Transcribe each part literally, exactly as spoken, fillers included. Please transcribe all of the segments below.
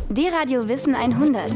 D-Radio Wissen hundert.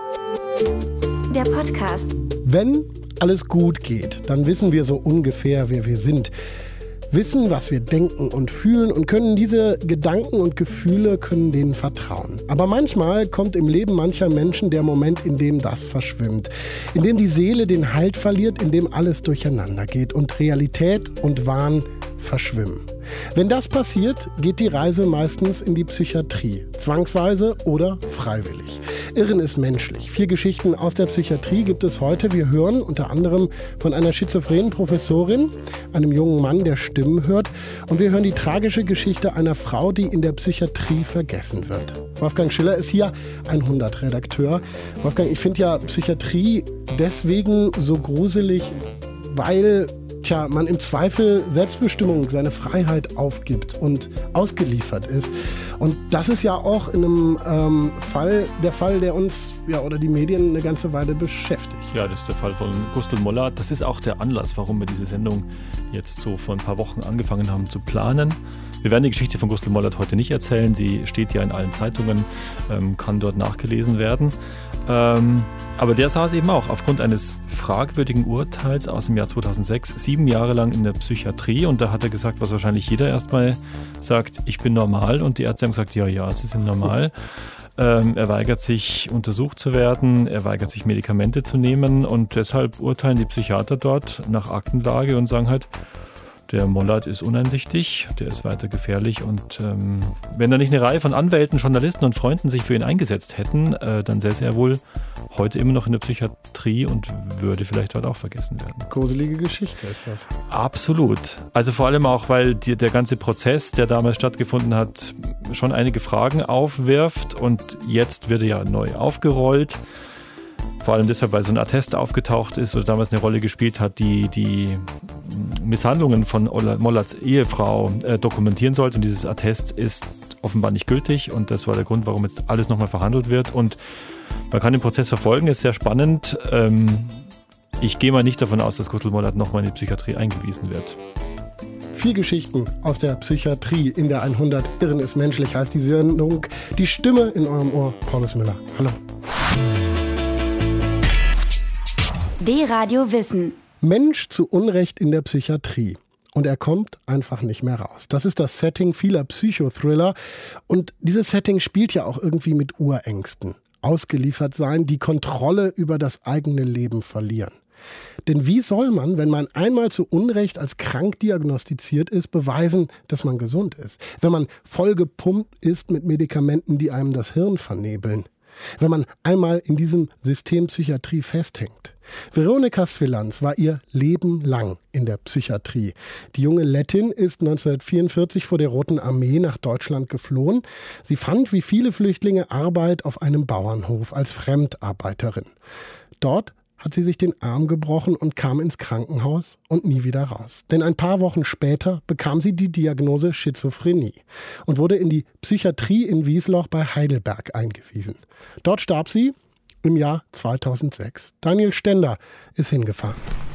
Der Podcast. Wenn alles gut geht, dann wissen wir so ungefähr, wer wir sind. Wissen, was wir denken und fühlen und können diese Gedanken und Gefühle, können denen vertrauen. Aber manchmal kommt im Leben mancher Menschen der Moment, in dem das verschwimmt. In dem die Seele den Halt verliert, in dem alles durcheinander geht und Realität und Wahn verschwimmen. Wenn das passiert, geht die Reise meistens in die Psychiatrie. Zwangsweise oder freiwillig. Irren ist menschlich. Vier Geschichten aus der Psychiatrie gibt es heute. Wir hören unter anderem von einer schizophrenen Professorin, einem jungen Mann, der Stimmen hört. Und wir hören die tragische Geschichte einer Frau, die in der Psychiatrie vergessen wird. Wolfgang Schiller ist hier, hundert-Redakteur. Wolfgang, ich finde ja Psychiatrie deswegen so gruselig, weil Tja, man im Zweifel Selbstbestimmung, seine Freiheit aufgibt und ausgeliefert ist. Und das ist ja auch in einem ähm, Fall der Fall, der uns ja, oder die Medien eine ganze Weile beschäftigt. Ja, das ist der Fall von Gustl Mollert. Das ist auch der Anlass, warum wir diese Sendung jetzt so vor ein paar Wochen angefangen haben zu planen. Wir werden die Geschichte von Gustl Mollert heute nicht erzählen. Sie steht ja in allen Zeitungen, ähm, kann dort nachgelesen werden. Ähm, aber der saß eben auch aufgrund eines fragwürdigen Urteils aus dem Jahr zweitausendsechs sieben Jahre lang in der Psychiatrie. Und da hat er gesagt, was wahrscheinlich jeder erstmal sagt, ich bin normal. Und die Ärzte haben gesagt, ja, ja, Sie sind normal. Ähm, er weigert sich, untersucht zu werden. Er weigert sich, Medikamente zu nehmen. Und deshalb urteilen die Psychiater dort nach Aktenlage und sagen halt, der Mollert ist uneinsichtig, der ist weiter gefährlich und ähm, wenn da nicht eine Reihe von Anwälten, Journalisten und Freunden sich für ihn eingesetzt hätten, äh, dann säße er wohl heute immer noch in der Psychiatrie und würde vielleicht dort auch vergessen werden. Gruselige Geschichte ist das. Absolut. Also vor allem auch, weil die, der ganze Prozess, der damals stattgefunden hat, schon einige Fragen aufwirft und jetzt wird er ja neu aufgerollt. Vor allem deshalb, weil so ein Attest aufgetaucht ist oder damals eine Rolle gespielt hat, die die Misshandlungen von Mollerts Ehefrau äh, dokumentieren sollte. Und dieses Attest ist offenbar nicht gültig. Und das war der Grund, warum jetzt alles nochmal verhandelt wird. Und man kann den Prozess verfolgen, ist sehr spannend. Ähm, ich gehe mal nicht davon aus, dass Gustl Mollert nochmal in die Psychiatrie eingewiesen wird. Vier Geschichten aus der Psychiatrie in der hundert. Irren ist menschlich heißt die Sendung. Die Stimme in eurem Ohr, Paulus Müller. Hallo. D-Radio Wissen. Mensch zu Unrecht in der Psychiatrie. Und er kommt einfach nicht mehr raus. Das ist das Setting vieler Psychothriller. Und dieses Setting spielt ja auch irgendwie mit Urängsten. Ausgeliefert sein, die Kontrolle über das eigene Leben verlieren. Denn wie soll man, wenn man einmal zu Unrecht als krank diagnostiziert ist, beweisen, dass man gesund ist? Wenn man vollgepumpt ist mit Medikamenten, die einem das Hirn vernebeln? Wenn man einmal in diesem System Psychiatrie festhängt? Veronika Svilans war ihr Leben lang in der Psychiatrie. Die junge Lettin ist neunzehnhundertvierundvierzig vor der Roten Armee nach Deutschland geflohen. Sie fand, wie viele Flüchtlinge, Arbeit auf einem Bauernhof als Fremdarbeiterin. Dort hat sie sich den Arm gebrochen und kam ins Krankenhaus und nie wieder raus. Denn ein paar Wochen später bekam sie die Diagnose Schizophrenie und wurde in die Psychiatrie in Wiesloch bei Heidelberg eingewiesen. Dort starb sie im Jahr zweitausendsechs. Daniel Stender ist hingefahren.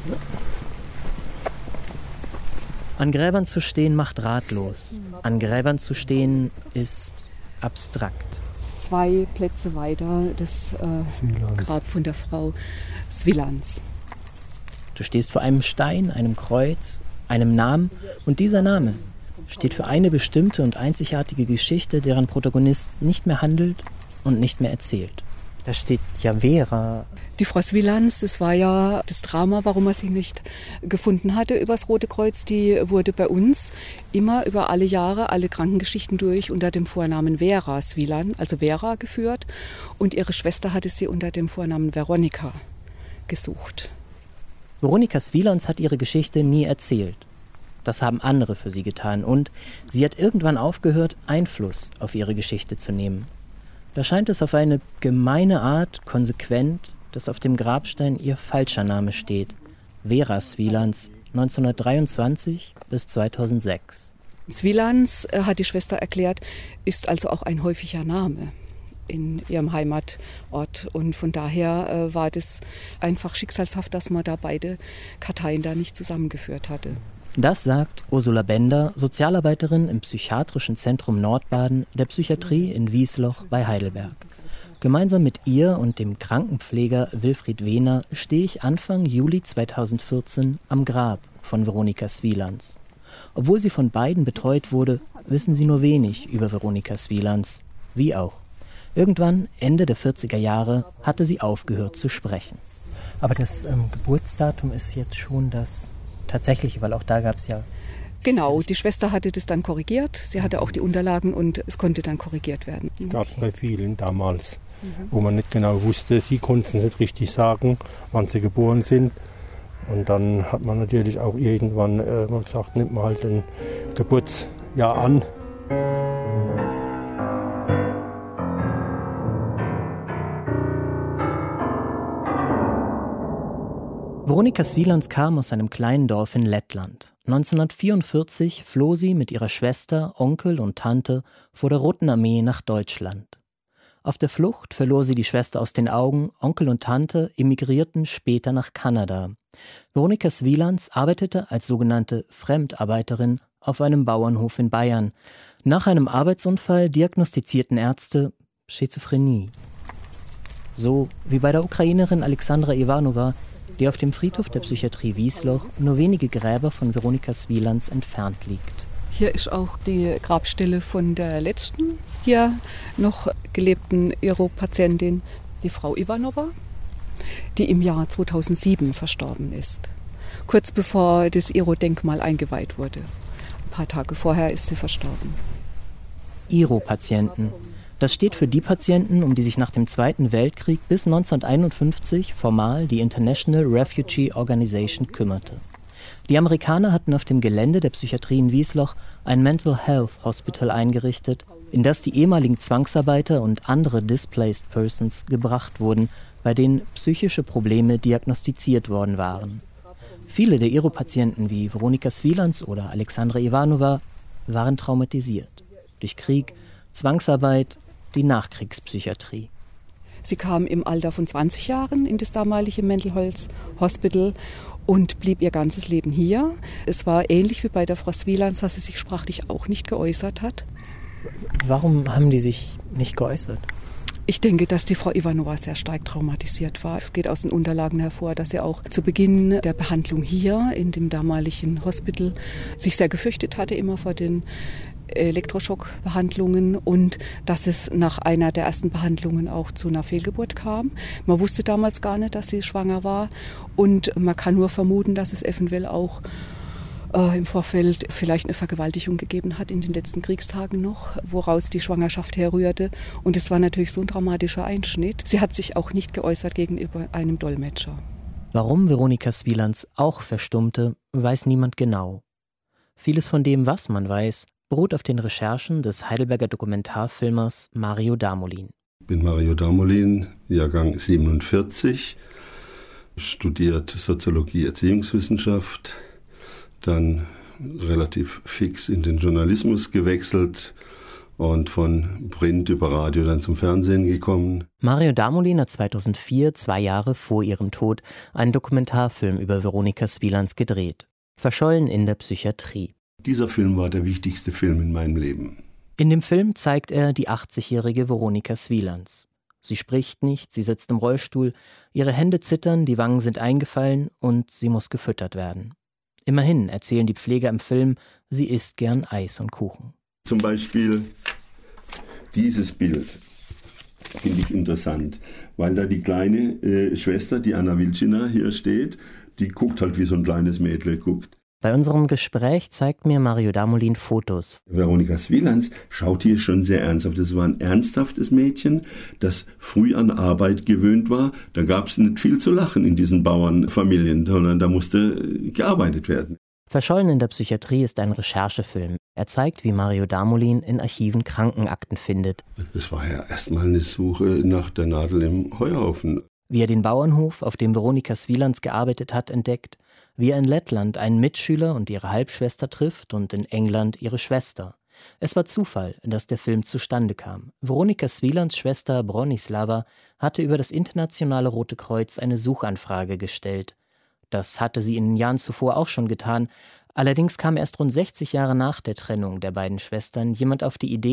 An Gräbern zu stehen macht ratlos. An Gräbern zu stehen ist abstrakt. Zwei Plätze weiter das äh, Grab von der Frau Svilans. Du stehst vor einem Stein, einem Kreuz, einem Namen und dieser Name steht für eine bestimmte und einzigartige Geschichte, deren Protagonist nicht mehr handelt und nicht mehr erzählt. Da steht ja Vera. Die Frau Svilans, das war ja das Drama, warum man sie nicht gefunden hatte übers Rote Kreuz. Die wurde bei uns immer über alle Jahre, alle Krankengeschichten durch unter dem Vornamen Vera Svilan, also Vera, geführt. Und ihre Schwester hatte sie unter dem Vornamen Veronika gesucht. Veronika Svilans hat ihre Geschichte nie erzählt. Das haben andere für sie getan und sie hat irgendwann aufgehört, Einfluss auf ihre Geschichte zu nehmen. Da scheint es auf eine gemeine Art konsequent, dass auf dem Grabstein ihr falscher Name steht. Vera Svilans, neunzehnhundertdreiundzwanzig bis zweitausendsechs. Svilans, äh, hat die Schwester erklärt, ist also auch ein häufiger Name in ihrem Heimatort. Und von daher äh, war das einfach schicksalshaft, dass man da beide Karteien da nicht zusammengeführt hatte. Das sagt Ursula Bender, Sozialarbeiterin im Psychiatrischen Zentrum Nordbaden der Psychiatrie in Wiesloch bei Heidelberg. Gemeinsam mit ihr und dem Krankenpfleger Wilfried Wehner stehe ich Anfang Juli zweitausendvierzehn am Grab von Veronika Svilans. Obwohl sie von beiden betreut wurde, wissen sie nur wenig über Veronika Svilans. Wie auch. Irgendwann, Ende der vierziger Jahre, hatte sie aufgehört zu sprechen. Aber das ähm, Geburtsdatum ist jetzt schon das tatsächliche, weil auch da gab es ja... Genau, die Schwester hatte das dann korrigiert. Sie hatte auch die Unterlagen und es konnte dann korrigiert werden. Gab es bei vielen damals, mhm. wo man nicht genau wusste, sie konnten es nicht richtig sagen, wann sie geboren sind. Und dann hat man natürlich auch irgendwann äh, mal gesagt, nimmt man halt ein Geburtsjahr an. Veronika Svilans kam aus einem kleinen Dorf in Lettland. neunzehnhundertvierundvierzig floh sie mit ihrer Schwester, Onkel und Tante vor der Roten Armee nach Deutschland. Auf der Flucht verlor sie die Schwester aus den Augen, Onkel und Tante emigrierten später nach Kanada. Veronika Svilans arbeitete als sogenannte Fremdarbeiterin auf einem Bauernhof in Bayern. Nach einem Arbeitsunfall diagnostizierten Ärzte Schizophrenie. So wie bei der Ukrainerin Alexandra Ivanova, die auf dem Friedhof der Psychiatrie Wiesloch nur wenige Gräber von Veronika Svilans entfernt liegt. Hier ist auch die Grabstelle von der letzten hier noch gelebten Iro-Patientin, die Frau Ivanova, die im Jahr zweitausendsieben verstorben ist. Kurz bevor das Iro-Denkmal eingeweiht wurde. Ein paar Tage vorher ist sie verstorben. Iro-Patienten. Das steht für die Patienten, um die sich nach dem Zweiten Weltkrieg bis neunzehnhunderteinundfünfzig formal die International Refugee Organization kümmerte. Die Amerikaner hatten auf dem Gelände der Psychiatrie in Wiesloch ein Mental Health Hospital eingerichtet, in das die ehemaligen Zwangsarbeiter und andere Displaced Persons gebracht wurden, bei denen psychische Probleme diagnostiziert worden waren. Viele der Iro-Patienten wie Veronika Svilans oder Alexandra Ivanova waren traumatisiert. Durch Krieg, Zwangsarbeit, die Nachkriegspsychiatrie. Sie kam im Alter von zwanzig Jahren in das damalige Mental Health Hospital und blieb ihr ganzes Leben hier. Es war ähnlich wie bei der Frau Svilans, dass sie sich sprachlich auch nicht geäußert hat. Warum haben die sich nicht geäußert? Ich denke, dass die Frau Ivanova sehr stark traumatisiert war. Es geht aus den Unterlagen hervor, dass sie auch zu Beginn der Behandlung hier in dem damaligen Hospital sich sehr gefürchtet hatte, immer vor den Elektroschockbehandlungen und dass es nach einer der ersten Behandlungen auch zu einer Fehlgeburt kam. Man wusste damals gar nicht, dass sie schwanger war und man kann nur vermuten, dass es eventuell auch äh, im Vorfeld vielleicht eine Vergewaltigung gegeben hat in den letzten Kriegstagen noch, woraus die Schwangerschaft herrührte. Und es war natürlich so ein dramatischer Einschnitt. Sie hat sich auch nicht geäußert gegenüber einem Dolmetscher. Warum Veronika Svilans auch verstummte, weiß niemand genau. Vieles von dem, was man weiß, beruht auf den Recherchen des Heidelberger Dokumentarfilmers Mario Damolin. Ich bin Mario Damolin, Jahrgang siebenundvierzig, studiert Soziologie, Erziehungswissenschaft, dann relativ fix in den Journalismus gewechselt und von Print über Radio dann zum Fernsehen gekommen. Mario Damolin hat zweitausendvier, zwei Jahre vor ihrem Tod, einen Dokumentarfilm über Veronika Svilans gedreht. Verschollen in der Psychiatrie. Dieser Film war der wichtigste Film in meinem Leben. In dem Film zeigt er die achtzigjährige Veronika Svilans. Sie spricht nicht, sie sitzt im Rollstuhl, ihre Hände zittern, die Wangen sind eingefallen und sie muss gefüttert werden. Immerhin erzählen die Pfleger im Film, sie isst gern Eis und Kuchen. Zum Beispiel dieses Bild finde ich interessant, weil da die kleine äh, Schwester, die Anna Wilczina hier steht, die guckt halt wie so ein kleines Mädchen guckt. Bei unserem Gespräch zeigt mir Mario Damolin Fotos. Veronika Svilans schaut hier schon sehr ernsthaft. Das war ein ernsthaftes Mädchen, das früh an Arbeit gewöhnt war. Da gab es nicht viel zu lachen in diesen Bauernfamilien, sondern da musste gearbeitet werden. Verschollen in der Psychiatrie ist ein Recherchefilm. Er zeigt, wie Mario Damolin in Archiven Krankenakten findet. Das war ja erstmal eine Suche nach der Nadel im Heuhaufen. Wie er den Bauernhof, auf dem Veronika Svilans gearbeitet hat, entdeckt. Wie er in Lettland einen Mitschüler und ihre Halbschwester trifft und in England ihre Schwester. Es war Zufall, dass der Film zustande kam. Veronika Svilans Schwester Bronislava hatte über das Internationale Rote Kreuz eine Suchanfrage gestellt. Das hatte sie in den Jahren zuvor auch schon getan. Allerdings kam erst rund sechzig Jahre nach der Trennung der beiden Schwestern jemand auf die Idee,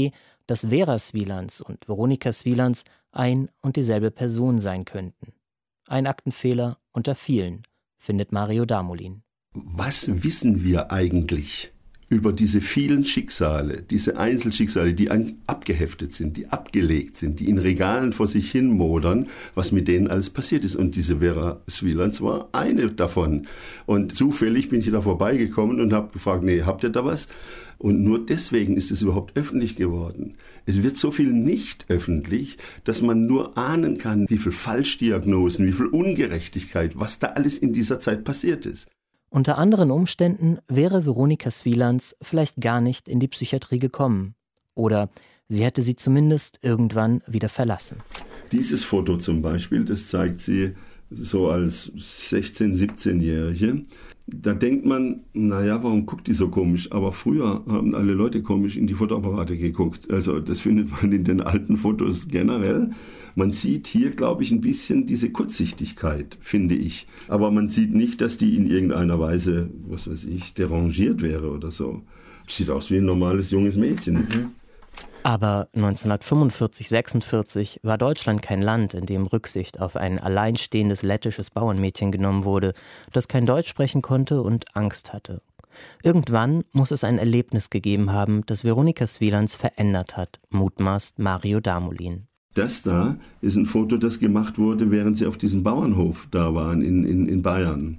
dass Vera Svilans und Veronika Svilans ein und dieselbe Person sein könnten. Ein Aktenfehler unter vielen, findet Mario Damolin. Was wissen wir eigentlich über diese vielen Schicksale, diese Einzelschicksale, die abgeheftet sind, die abgelegt sind, die in Regalen vor sich hin modern, was mit denen alles passiert ist. Und diese Vera Svilans war eine davon. Und zufällig bin ich da vorbeigekommen und habe gefragt, nee, habt ihr da was? Und nur deswegen ist es überhaupt öffentlich geworden. Es wird so viel nicht öffentlich, dass man nur ahnen kann, wie viel Falschdiagnosen, wie viel Ungerechtigkeit, was da alles in dieser Zeit passiert ist. Unter anderen Umständen wäre Veronika Svilans vielleicht gar nicht in die Psychiatrie gekommen. Oder sie hätte sie zumindest irgendwann wieder verlassen. Dieses Foto zum Beispiel, das zeigt sie so als sechzehn-, siebzehnjährige. Da denkt man, naja, warum guckt die so komisch? Aber früher haben alle Leute komisch in die Fotoapparate geguckt. Also das findet man in den alten Fotos generell. Man sieht hier, glaube ich, ein bisschen diese Kurzsichtigkeit, finde ich. Aber man sieht nicht, dass die in irgendeiner Weise, was weiß ich, derangiert wäre oder so. Sieht aus wie ein normales junges Mädchen. Mhm. Aber neunzehnhundertfünfundvierzig sechsundvierzig war Deutschland kein Land, in dem Rücksicht auf ein alleinstehendes lettisches Bauernmädchen genommen wurde, das kein Deutsch sprechen konnte und Angst hatte. Irgendwann muss es ein Erlebnis gegeben haben, das Veronika Svilans verändert hat, mutmaßt Mario Damolin. Das da ist ein Foto, das gemacht wurde, während sie auf diesem Bauernhof da waren in, in, in Bayern.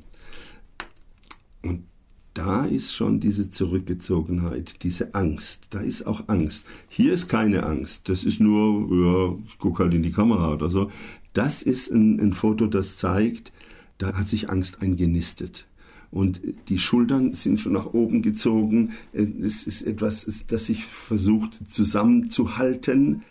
Und da ist schon diese Zurückgezogenheit, diese Angst. Da ist auch Angst. Hier ist keine Angst. Das ist nur, ja, ich gucke halt in die Kamera oder so. Das ist ein, ein Foto, das zeigt, da hat sich Angst eingenistet. Und die Schultern sind schon nach oben gezogen. Es ist etwas, das sich versucht zusammenzuhalten.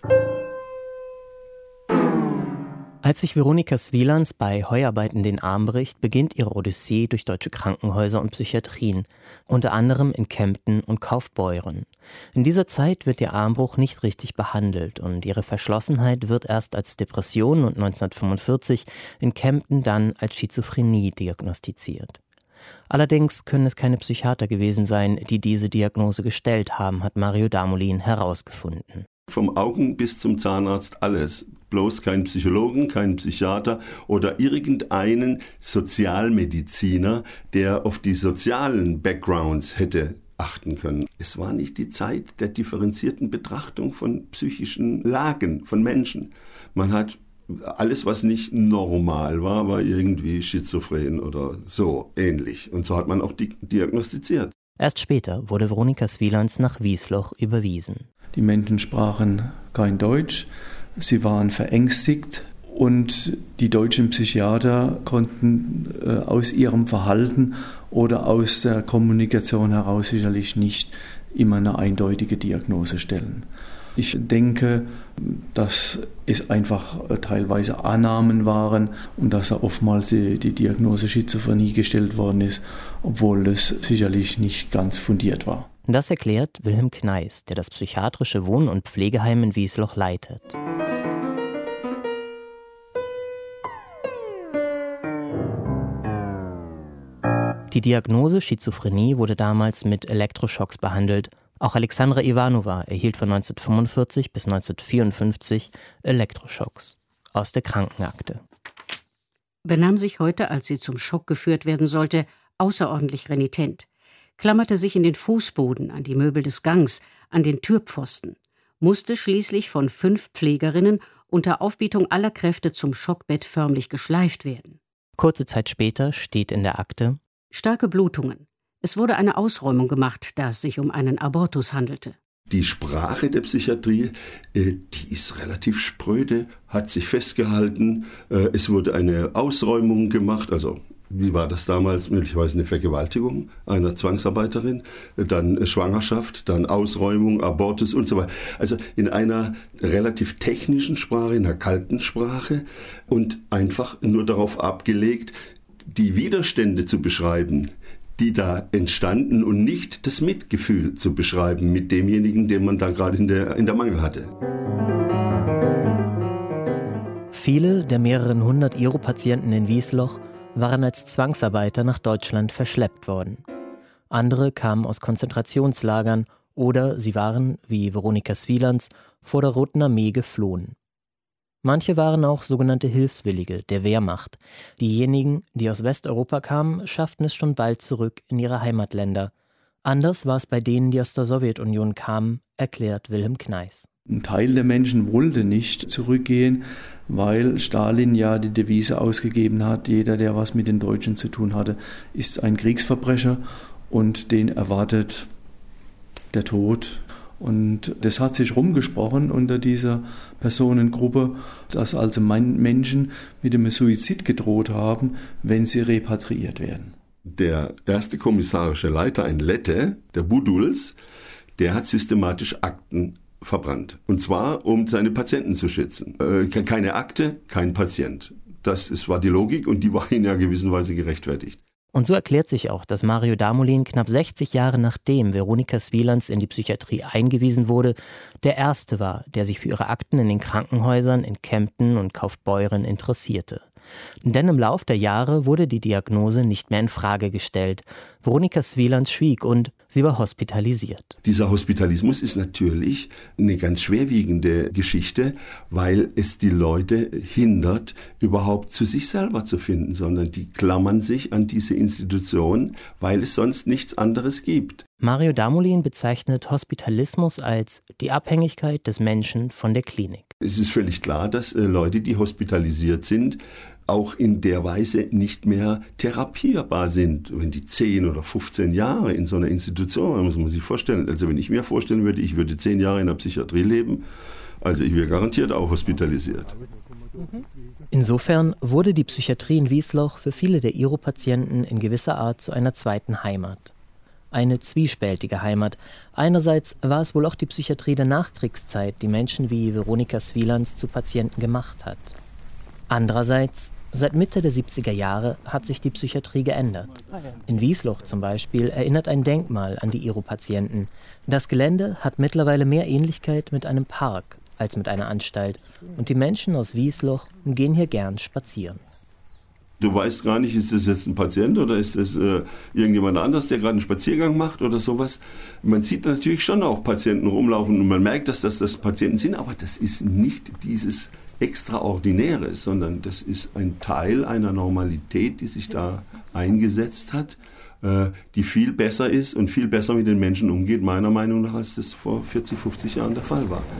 Als sich Veronika Svilans bei Heuarbeiten den Arm bricht, beginnt ihre Odyssee durch deutsche Krankenhäuser und Psychiatrien, unter anderem in Kempten und Kaufbeuren. In dieser Zeit wird ihr Armbruch nicht richtig behandelt und ihre Verschlossenheit wird erst als Depression und neunzehnhundertfünfundvierzig in Kempten dann als Schizophrenie diagnostiziert. Allerdings können es keine Psychiater gewesen sein, die diese Diagnose gestellt haben, hat Mario Damolin herausgefunden. Vom Augen bis zum Zahnarzt alles. Bloß kein Psychologen, kein Psychiater oder irgendeinen Sozialmediziner, der auf die sozialen Backgrounds hätte achten können. Es war nicht die Zeit der differenzierten Betrachtung von psychischen Lagen von Menschen. Man hat alles, was nicht normal war, war irgendwie schizophren oder so ähnlich. Und so hat man auch di- diagnostiziert. Erst später wurde Veronika Svilans nach Wiesloch überwiesen. Die Menschen sprachen kein Deutsch, sie waren verängstigt und die deutschen Psychiater konnten äh, aus ihrem Verhalten oder aus der Kommunikation heraus sicherlich nicht immer eine eindeutige Diagnose stellen. Ich denke, dass es einfach teilweise Annahmen waren und dass da oftmals die, die Diagnose Schizophrenie gestellt worden ist, obwohl das sicherlich nicht ganz fundiert war. Das erklärt Wilhelm Kneis, der das psychiatrische Wohn- und Pflegeheim in Wiesloch leitet. Die Diagnose Schizophrenie wurde damals mit Elektroschocks behandelt. Auch Alexandra Ivanova erhielt von neunzehnhundertfünfundvierzig bis neunzehnhundertvierundfünfzig Elektroschocks aus der Krankenakte. Benahm sich heute, als sie zum Schock geführt werden sollte, außerordentlich renitent. Klammerte sich in den Fußboden, an die Möbel des Gangs, an den Türpfosten, musste schließlich von fünf Pflegerinnen unter Aufbietung aller Kräfte zum Schockbett förmlich geschleift werden. Kurze Zeit später steht in der Akte: Starke Blutungen. Es wurde eine Ausräumung gemacht, da es sich um einen Abortus handelte. Die Sprache der Psychiatrie, äh, die ist relativ spröde, hat sich festgehalten. Äh, es wurde eine Ausräumung gemacht, also wie war das damals? Möglicherweise eine Vergewaltigung einer Zwangsarbeiterin, dann Schwangerschaft, dann Ausräumung, Abortus und so weiter. Also in einer relativ technischen Sprache, in einer kalten Sprache und einfach nur darauf abgelegt, die Widerstände zu beschreiben, die da entstanden und nicht das Mitgefühl zu beschreiben mit demjenigen, den man da gerade in der, in der Mangel hatte. Viele der mehreren hundert I R O-Patienten in Wiesloch waren als Zwangsarbeiter nach Deutschland verschleppt worden. Andere kamen aus Konzentrationslagern Oder sie waren, wie Veronika Svilans, vor der Roten Armee geflohen. Manche waren auch sogenannte Hilfswillige der Wehrmacht. Diejenigen, die aus Westeuropa kamen, schafften es schon bald zurück in ihre Heimatländer. Anders war es bei denen, die aus der Sowjetunion kamen, erklärt Wilhelm Kneis. Ein Teil der Menschen wollte nicht zurückgehen, weil Stalin ja die Devise ausgegeben hat, jeder, der was mit den Deutschen zu tun hatte, ist ein Kriegsverbrecher und den erwartet der Tod. Und das hat sich rumgesprochen unter dieser Personengruppe, dass also Menschen mit dem Suizid gedroht haben, wenn sie repatriiert werden. Der erste kommissarische Leiter, ein Lette, der Buduls, der hat systematisch Akten verbrannt. Und zwar, um seine Patienten zu schützen. Äh, keine Akte, kein Patient. Das ist, war die Logik und die war in einer gewissen Weise gerechtfertigt. Und so erklärt sich auch, dass Mario Damolin knapp sechzig Jahre nachdem Veronika Svilans in die Psychiatrie eingewiesen wurde, der Erste war, der sich für ihre Akten in den Krankenhäusern in Kempten und Kaufbeuren interessierte. Denn im Lauf der Jahre wurde die Diagnose nicht mehr in Frage gestellt. Veronika Svilans schwieg und sie war hospitalisiert. Dieser Hospitalismus ist natürlich eine ganz schwerwiegende Geschichte, weil es die Leute hindert, überhaupt zu sich selber zu finden, sondern die klammern sich an diese Institution, weil es sonst nichts anderes gibt. Mario Damolin bezeichnet Hospitalismus als die Abhängigkeit des Menschen von der Klinik. Es ist völlig klar, dass äh, Leute, die hospitalisiert sind, auch in der Weise nicht mehr therapierbar sind. Wenn die zehn oder fünfzehn Jahre in so einer Institution, muss man sich vorstellen, also wenn ich mir vorstellen würde, ich würde zehn Jahre in der Psychiatrie leben, also ich wäre garantiert auch hospitalisiert. Insofern wurde die Psychiatrie in Wiesloch für viele der I R O-Patienten in gewisser Art zu einer zweiten Heimat. Eine zwiespältige Heimat. Einerseits war es wohl auch die Psychiatrie der Nachkriegszeit, die Menschen wie Veronika Svilans zu Patienten gemacht hat. Andererseits, seit Mitte der siebziger Jahre hat sich die Psychiatrie geändert. In Wiesloch zum Beispiel erinnert ein Denkmal an die I R O-Patienten. Das Gelände hat mittlerweile mehr Ähnlichkeit mit einem Park als mit einer Anstalt. Und die Menschen aus Wiesloch gehen hier gern spazieren. Du weißt gar nicht, ist das jetzt ein Patient oder ist das äh, irgendjemand anders, der gerade einen Spaziergang macht oder sowas. Man sieht natürlich schon auch Patienten rumlaufen und man merkt, dass das, das Patienten sind, aber das ist nicht dieses Extraordinäre, sondern das ist ein Teil einer Normalität, die sich da eingesetzt hat, äh, die viel besser ist und viel besser mit den Menschen umgeht, meiner Meinung nach, als das vor vierzig, fünfzig Jahren der Fall war.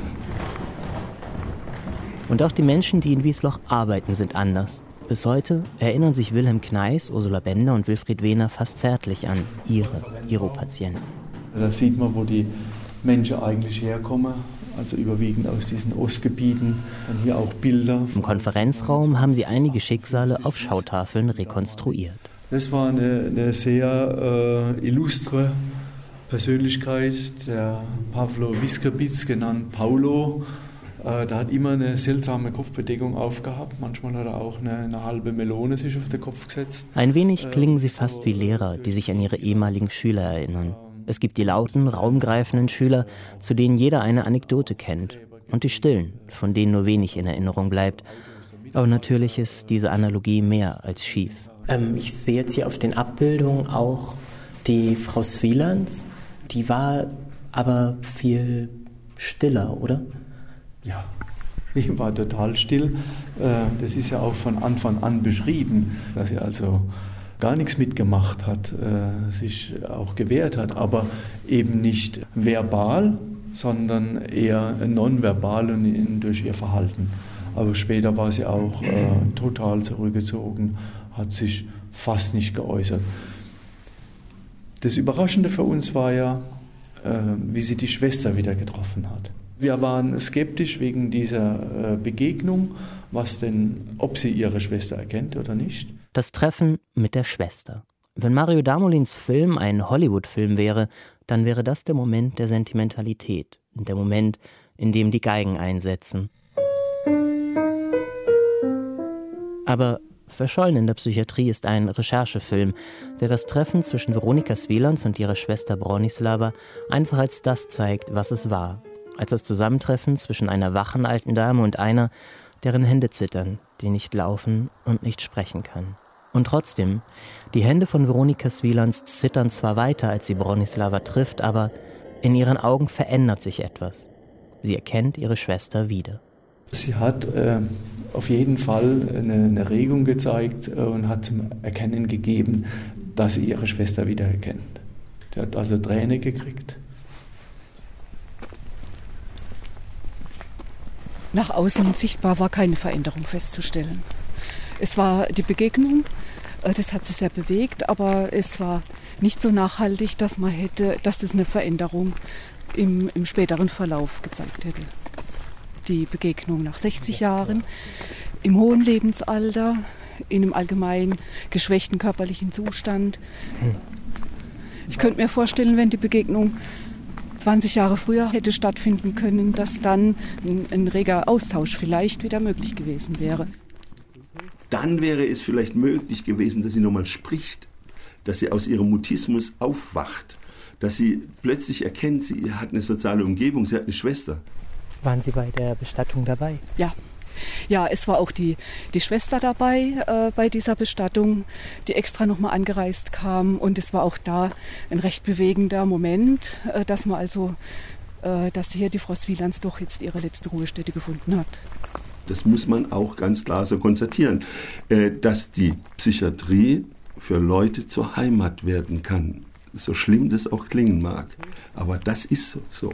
Und auch die Menschen, die in Wiesloch arbeiten, sind anders. Bis heute erinnern sich Wilhelm Kneis, Ursula Bender und Wilfried Wehner fast zärtlich an ihre I R O-Patienten. Da sieht man, wo die Menschen eigentlich herkommen, also überwiegend aus diesen Ostgebieten. Dann hier auch Bilder. Im Konferenzraum haben sie einige Schicksale auf Schautafeln rekonstruiert. Das war eine, eine sehr äh, illustre Persönlichkeit, der Pavlo Viskerbitz, genannt Paulo. Der hat immer eine seltsame Kopfbedeckung aufgehabt. Manchmal hat er auch eine, eine halbe Melone sich auf den Kopf gesetzt. Ein wenig klingen sie fast wie Lehrer, die sich an ihre ehemaligen Schüler erinnern. Es gibt die lauten, raumgreifenden Schüler, zu denen jeder eine Anekdote kennt. Und die stillen, von denen nur wenig in Erinnerung bleibt. Aber natürlich ist diese Analogie mehr als schief. Ähm, ich sehe jetzt hier auf den Abbildungen auch die Frau Svilans. Die war aber viel stiller, oder? Ja, ich war total still. Das ist ja auch von Anfang an beschrieben, dass sie also gar nichts mitgemacht hat, sich auch gewehrt hat, aber eben nicht verbal, sondern eher nonverbal und durch ihr Verhalten. Aber später war sie auch total zurückgezogen, hat sich fast nicht geäußert. Das Überraschende für uns war ja, wie sie die Schwester wieder getroffen hat. Wir waren skeptisch wegen dieser Begegnung, was denn, ob sie ihre Schwester erkennt oder nicht. Das Treffen mit der Schwester. Wenn Mario Damolins Film ein Hollywood-Film wäre, dann wäre das der Moment der Sentimentalität. Der Moment, in dem die Geigen einsetzen. Aber Verschollen in der Psychiatrie ist ein Recherchefilm, der das Treffen zwischen Veronika Svilans und ihrer Schwester Bronislava einfach als das zeigt, was es war. Als das Zusammentreffen zwischen einer wachen alten Dame und einer, deren Hände zittern, die nicht laufen und nicht sprechen kann. Und trotzdem, die Hände von Veronika Svilans zittern zwar weiter, als sie Bronislava trifft, aber In ihren Augen verändert sich etwas. Sie erkennt ihre Schwester wieder. Sie hat äh, auf jeden Fall eine, eine Regung gezeigt äh, und hat zum Erkennen gegeben, dass sie ihre Schwester wiedererkennt. Sie hat also Tränen gekriegt. Nach außen sichtbar war keine Veränderung festzustellen. Es war die Begegnung, äh, das hat sie sehr bewegt, aber es war nicht so nachhaltig, dass man hätte, dass das eine Veränderung im, im späteren Verlauf gezeigt hätte. Die Begegnung nach sechzig Jahren, im hohen Lebensalter, in einem allgemein geschwächten körperlichen Zustand. Ich könnte mir vorstellen, wenn die Begegnung zwanzig Jahre früher hätte stattfinden können, dass dann ein, ein reger Austausch vielleicht wieder möglich gewesen wäre. Dann wäre es vielleicht möglich gewesen, dass sie nochmal spricht, dass sie aus ihrem Mutismus aufwacht, dass sie plötzlich erkennt, sie hat eine soziale Umgebung, sie hat eine Schwester. Waren Sie bei der Bestattung dabei? Ja. Ja, es war auch die, die Schwester dabei äh, bei dieser Bestattung, die extra nochmal angereist kam. Und es war auch da ein recht bewegender Moment, äh, dass man also, äh, dass hier die Frau Swielands doch jetzt ihre letzte Ruhestätte gefunden hat. Das muss man auch ganz klar so konstatieren, äh, dass die Psychiatrie für Leute zur Heimat werden kann. So schlimm das auch klingen mag. Aber das ist so.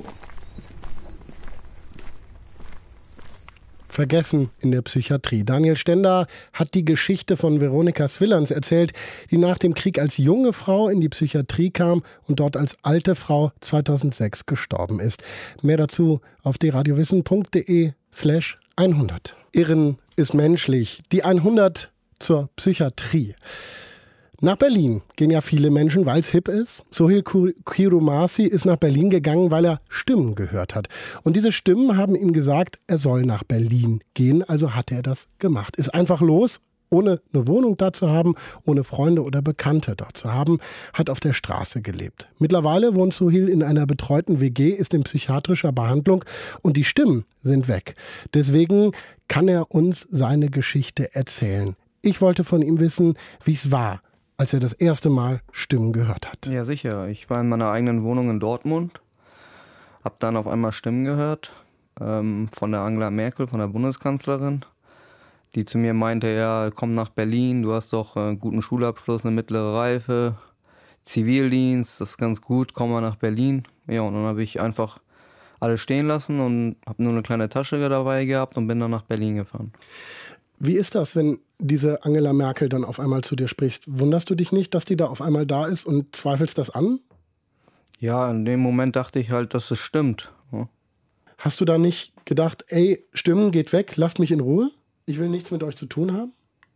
Vergessen in der Psychiatrie. Daniel Stender hat die Geschichte von Veronika Swielands erzählt, die nach dem Krieg als junge Frau in die Psychiatrie kam und dort als alte Frau zweitausendsechs gestorben ist. Mehr dazu auf dradiowissen.de slash hundert. Irren ist menschlich. Die hundert zur Psychiatrie. Nach Berlin gehen ja viele Menschen, weil es hip ist. Sohil Kirumasi ist nach Berlin gegangen, weil er Stimmen gehört hat. Und diese Stimmen haben ihm gesagt, er soll nach Berlin gehen. Also hat er das gemacht. Ist einfach los, ohne eine Wohnung da zu haben, ohne Freunde oder Bekannte dort zu haben, hat auf der Straße gelebt. Mittlerweile wohnt Sohil in einer betreuten W G, ist in psychiatrischer Behandlung und die Stimmen sind weg. Deswegen kann er uns seine Geschichte erzählen. Ich wollte von ihm wissen, wie es war, als er das erste Mal Stimmen gehört hat. Ja, sicher. Ich war in meiner eigenen Wohnung in Dortmund, habe dann auf einmal Stimmen gehört ähm, von der Angela Merkel, von der Bundeskanzlerin, die zu mir meinte, ja, komm nach Berlin, du hast doch einen guten Schulabschluss, eine mittlere Reife, Zivildienst, das ist ganz gut, komm mal nach Berlin. Ja, und dann habe ich einfach alles stehen lassen und habe nur eine kleine Tasche dabei gehabt und bin dann nach Berlin gefahren. Wie ist das, wenn diese Angela Merkel dann auf einmal zu dir spricht? Wunderst du dich nicht, dass die da auf einmal da ist und zweifelst das an? Ja, in dem Moment dachte ich halt, dass es stimmt. Ja. Hast du da nicht gedacht, ey, Stimmen, geht weg, lasst mich in Ruhe? Ich will nichts mit euch zu tun haben?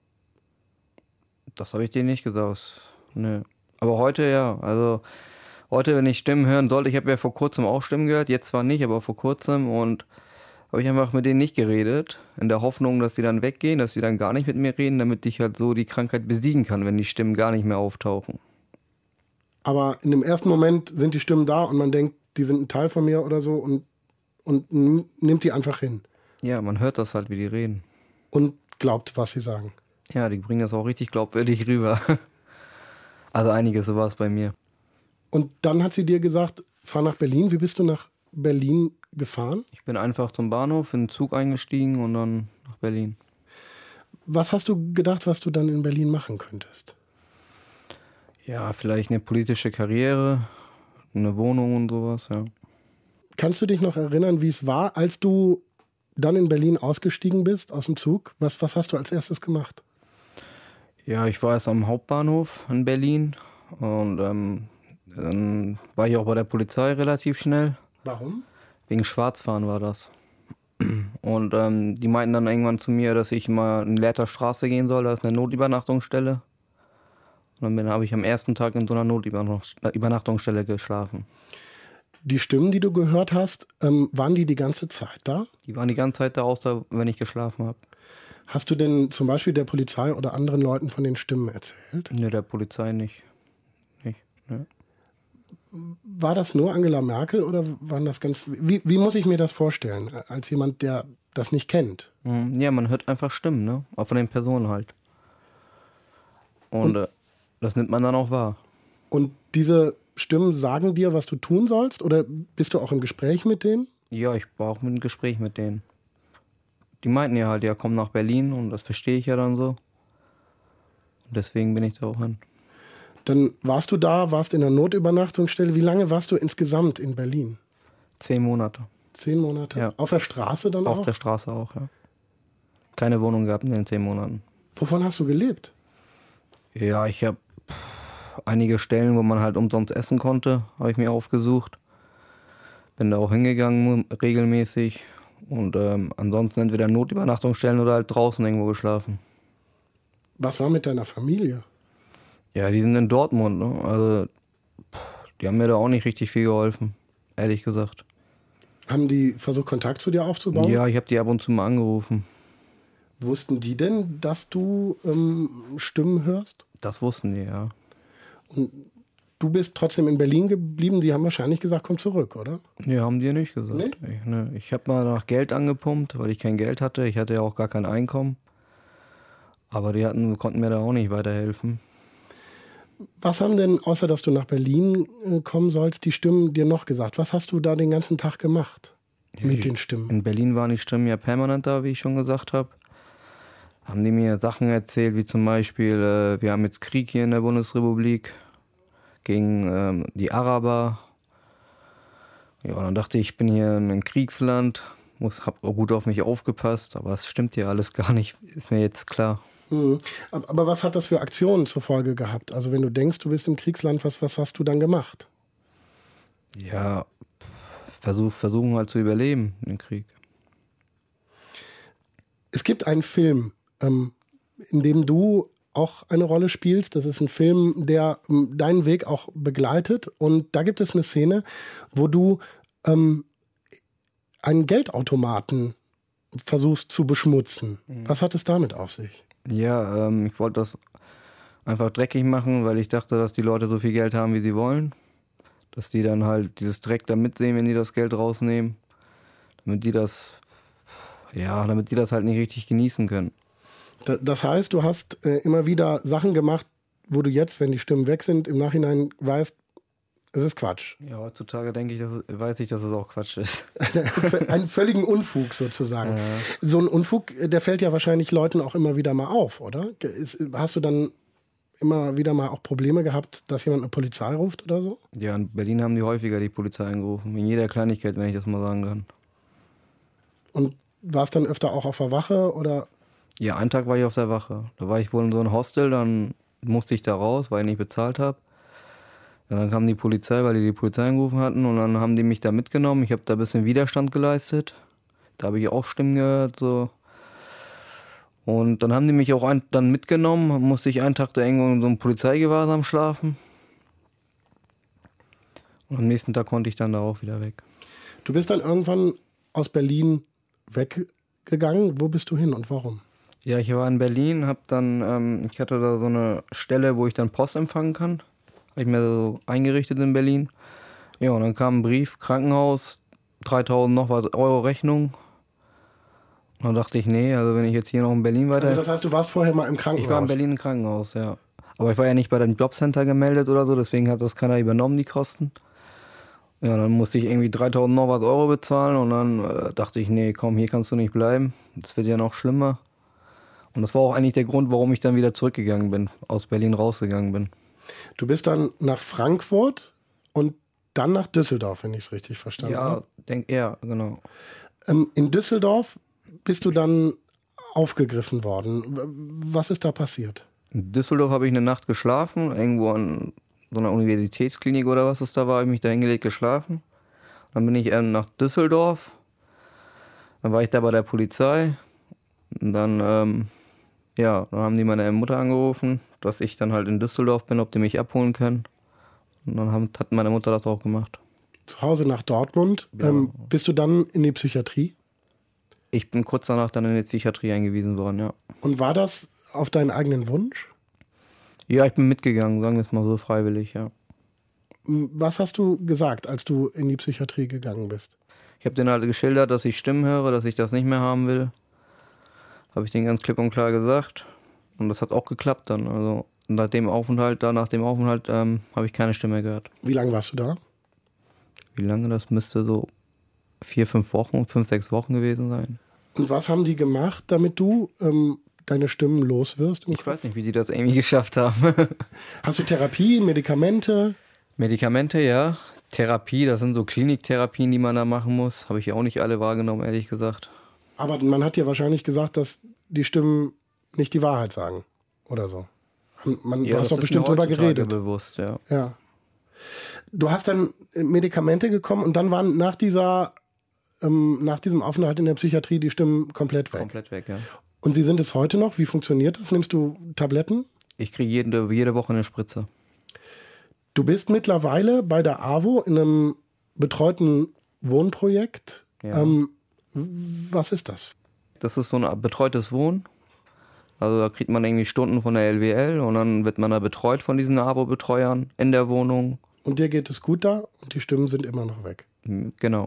Das habe ich dir nicht gesagt. Nee. Aber heute ja. Also heute, wenn ich Stimmen hören sollte, ich habe ja vor kurzem auch Stimmen gehört, jetzt zwar nicht, aber vor kurzem und habe ich einfach mit denen nicht geredet, in der Hoffnung, dass die dann weggehen, dass die dann gar nicht mit mir reden, damit ich halt so die Krankheit besiegen kann, wenn die Stimmen gar nicht mehr auftauchen. Aber in dem ersten Moment sind die Stimmen da und man denkt, die sind ein Teil von mir oder so und, und nimmt die einfach hin. Ja, man hört das halt, wie die reden. Und glaubt, was sie sagen. Ja, die bringen das auch richtig glaubwürdig rüber. Also einiges, so war es bei mir. Und dann hat sie dir gesagt, fahr nach Berlin. Wie bist du nach Berlin gefahren? Ich bin einfach zum Bahnhof, in den Zug eingestiegen und dann nach Berlin. Was hast du gedacht, was du dann in Berlin machen könntest? Ja, vielleicht eine politische Karriere, eine Wohnung und sowas, ja. Kannst du dich noch erinnern, wie es war, als du dann in Berlin ausgestiegen bist aus dem Zug? Was, was hast du als erstes gemacht? Ja, ich war erst am Hauptbahnhof in Berlin und ähm, dann war ich auch bei der Polizei relativ schnell. Warum? Wegen Schwarzfahren war das. Und ähm, die meinten dann irgendwann zu mir, dass ich mal in Lehrter Straße gehen soll, da ist eine Notübernachtungsstelle. Und dann habe ich am ersten Tag in so einer Notübernachtungsstelle geschlafen. Die Stimmen, die du gehört hast, ähm, waren die die ganze Zeit da? Die waren die ganze Zeit da, außer wenn ich geschlafen habe. Hast du denn zum Beispiel der Polizei oder anderen Leuten von den Stimmen erzählt? Nee, der Polizei nicht. nicht ne. War das nur Angela Merkel oder waren das ganz... Wie, wie muss ich mir das vorstellen, als jemand, der das nicht kennt? Ja, man hört einfach Stimmen, ne? Auch von den Personen halt. Und, Und äh, das nimmt man dann auch wahr. Und diese Stimmen sagen dir, was du tun sollst? Oder bist du auch im Gespräch mit denen? Ja, ich war auch im Gespräch mit denen. Die meinten ja halt, ja, komm nach Berlin und das verstehe ich ja dann so. Und deswegen bin ich da auch hin. Dann warst du da, warst in der Notübernachtungsstelle. Wie lange warst du insgesamt in Berlin? Zehn Monate. Zehn Monate? Ja. Auf der Straße dann Auf auch? Auf der Straße auch, ja. Keine Wohnung gehabt in den zehn Monaten. Wovon hast du gelebt? Ja, ich habe einige Stellen, wo man halt umsonst essen konnte, habe ich mir aufgesucht. Bin da auch hingegangen regelmäßig. Und ähm, ansonsten entweder Notübernachtungsstellen oder halt draußen irgendwo geschlafen. Was war mit deiner Familie? Ja, die sind in Dortmund, ne? Also die haben mir da auch nicht richtig viel geholfen, ehrlich gesagt. Haben die versucht, Kontakt zu dir aufzubauen? Ja, ich habe die ab und zu mal angerufen. Wussten die denn, dass du ähm, Stimmen hörst? Das wussten die, ja. Und du bist trotzdem in Berlin geblieben. Die haben wahrscheinlich gesagt, komm zurück, oder? Nee, haben die nicht gesagt. Nee? Ich, ne, ich habe mal nach Geld angepumpt, weil ich kein Geld hatte. Ich hatte ja auch gar kein Einkommen. Aber die hatten, konnten mir da auch nicht weiterhelfen. Was haben denn, außer dass du nach Berlin äh, kommen sollst, die Stimmen dir noch gesagt? Was hast du da den ganzen Tag gemacht Ja, mit ich, den Stimmen? In Berlin waren die Stimmen ja permanent da, wie ich schon gesagt habe. Haben die mir Sachen erzählt, wie zum Beispiel, äh, wir haben jetzt Krieg hier in der Bundesrepublik gegen ähm, die Araber. Ja, und dann dachte ich, ich bin hier in einem Kriegsland, muss, hab auch gut auf mich aufgepasst, aber es stimmt ja alles gar nicht, ist mir jetzt klar. Mhm. Aber was hat das für Aktionen zur Folge gehabt? Also wenn du denkst, du bist im Kriegsland, was, was hast du dann gemacht? Ja, versuch, versuchen halt zu überleben im Krieg. Es gibt einen Film, ähm, in dem du auch eine Rolle spielst. Das ist ein Film, der ähm, deinen Weg auch begleitet. Und da gibt es eine Szene, wo du ähm, einen Geldautomaten versuchst zu beschmutzen. Mhm. Was hat es damit auf sich? Ja, ähm, ich wollte das einfach dreckig machen, weil ich dachte, dass die Leute so viel Geld haben, wie sie wollen. Dass die dann halt dieses Dreck da mitsehen, wenn die das Geld rausnehmen. Damit die das, ja, damit die das halt nicht richtig genießen können. Das heißt, du hast äh, immer wieder Sachen gemacht, wo du jetzt, wenn die Stimmen weg sind, im Nachhinein weißt, es ist Quatsch. Ja, heutzutage denke ich, dass, weiß ich, dass es auch Quatsch ist. Einen völligen Unfug sozusagen. Ja. So ein Unfug, der fällt ja wahrscheinlich Leuten auch immer wieder mal auf, oder? Ist, hast du dann immer wieder mal auch Probleme gehabt, dass jemand eine Polizei ruft oder so? Ja, in Berlin haben die häufiger die Polizei angerufen. In jeder Kleinigkeit, wenn ich das mal sagen kann. Und war es dann öfter auch auf der Wache, oder? Ja, einen Tag war ich auf der Wache. Da war ich wohl in so einem Hostel, dann musste ich da raus, weil ich nicht bezahlt habe. Ja, dann kam die Polizei, weil die die Polizei angerufen hatten, und dann haben die mich da mitgenommen. Ich habe da ein bisschen Widerstand geleistet. Da habe ich auch Stimmen gehört, so. Und dann haben die mich auch ein, dann mitgenommen, musste ich einen Tag da irgendwo in so einem Polizeigewahrsam schlafen. Und am nächsten Tag konnte ich dann da auch wieder weg. Du bist dann irgendwann aus Berlin weggegangen. Wo bist du hin und warum? Ja, ich war in Berlin, hab dann, ähm, ich hatte da so eine Stelle, wo ich dann Post empfangen kann. Habe ich mir so eingerichtet in Berlin. Ja, und dann kam ein Brief, Krankenhaus, dreitausend noch was Euro Rechnung. Und dann dachte ich, nee, also wenn ich jetzt hier noch in Berlin weiter... Also das heißt, du warst vorher mal im Krankenhaus? Ich war in Berlin im Krankenhaus, ja. Aber ich war ja nicht bei dem Jobcenter gemeldet oder so, deswegen hat das keiner übernommen, die Kosten. Ja, dann musste ich irgendwie dreitausend noch was Euro bezahlen, und dann äh, dachte ich, nee, komm, hier kannst du nicht bleiben. Das wird ja noch schlimmer. Und das war auch eigentlich der Grund, warum ich dann wieder zurückgegangen bin, aus Berlin rausgegangen bin. Du bist dann nach Frankfurt und dann nach Düsseldorf, wenn ich es richtig verstanden ja, habe. Denk, ja, genau. Ähm, in Düsseldorf bist du dann aufgegriffen worden. Was ist da passiert? In Düsseldorf habe ich eine Nacht geschlafen, irgendwo an so einer Universitätsklinik oder was es da war, habe ich mich da hingelegt geschlafen. Dann bin ich ähm, nach Düsseldorf, dann war ich da bei der Polizei, und dann, ähm, ja, dann haben die meine Mutter angerufen, dass ich dann halt in Düsseldorf bin, ob die mich abholen können. Und dann haben, hat meine Mutter das auch gemacht. Zu Hause nach Dortmund. Ja. Ähm, bist du dann in die Psychiatrie? Ich bin kurz danach dann in die Psychiatrie eingewiesen worden, ja. Und war das auf deinen eigenen Wunsch? Ja, ich bin mitgegangen, sagen wir es mal so, freiwillig, ja. Was hast du gesagt, als du in die Psychiatrie gegangen bist? Ich habe denen halt geschildert, dass ich Stimmen höre, dass ich das nicht mehr haben will. Habe ich denen ganz klipp und klar gesagt. Und das hat auch geklappt dann. Also Und nach dem Aufenthalt, da nach dem Aufenthalt ähm, habe ich keine Stimme mehr gehört. Wie lange warst du da? Wie lange? Das müsste so vier, fünf Wochen, fünf, sechs Wochen gewesen sein. Und was haben die gemacht, damit du ähm, deine Stimmen los wirst? Ich weiß nicht, wie die das irgendwie geschafft haben. Hast du Therapie, Medikamente? Medikamente, ja. Therapie, das sind so Kliniktherapien, die man da machen muss. Habe ich auch nicht alle wahrgenommen, ehrlich gesagt. Aber man hat dir wahrscheinlich gesagt, dass die Stimmen nicht die Wahrheit sagen oder so. Man, ja, du hast doch bestimmt drüber geredet. Bewusst, ja. ja. Du hast dann Medikamente bekommen und dann waren nach dieser, ähm, nach diesem Aufenthalt in der Psychiatrie die Stimmen komplett weg. Komplett weg, ja. Und sie sind es heute noch? Wie funktioniert das? Nimmst du Tabletten? Ich kriege jede, jede Woche eine Spritze. Du bist mittlerweile bei der A W O in einem betreuten Wohnprojekt. Ja. Ähm, was ist das? Das ist so ein betreutes Wohnen. Also da kriegt man irgendwie Stunden von der L W L und dann wird man da betreut von diesen A W O-Betreuern in der Wohnung. Und dir geht es gut da und die Stimmen sind immer noch weg. Genau.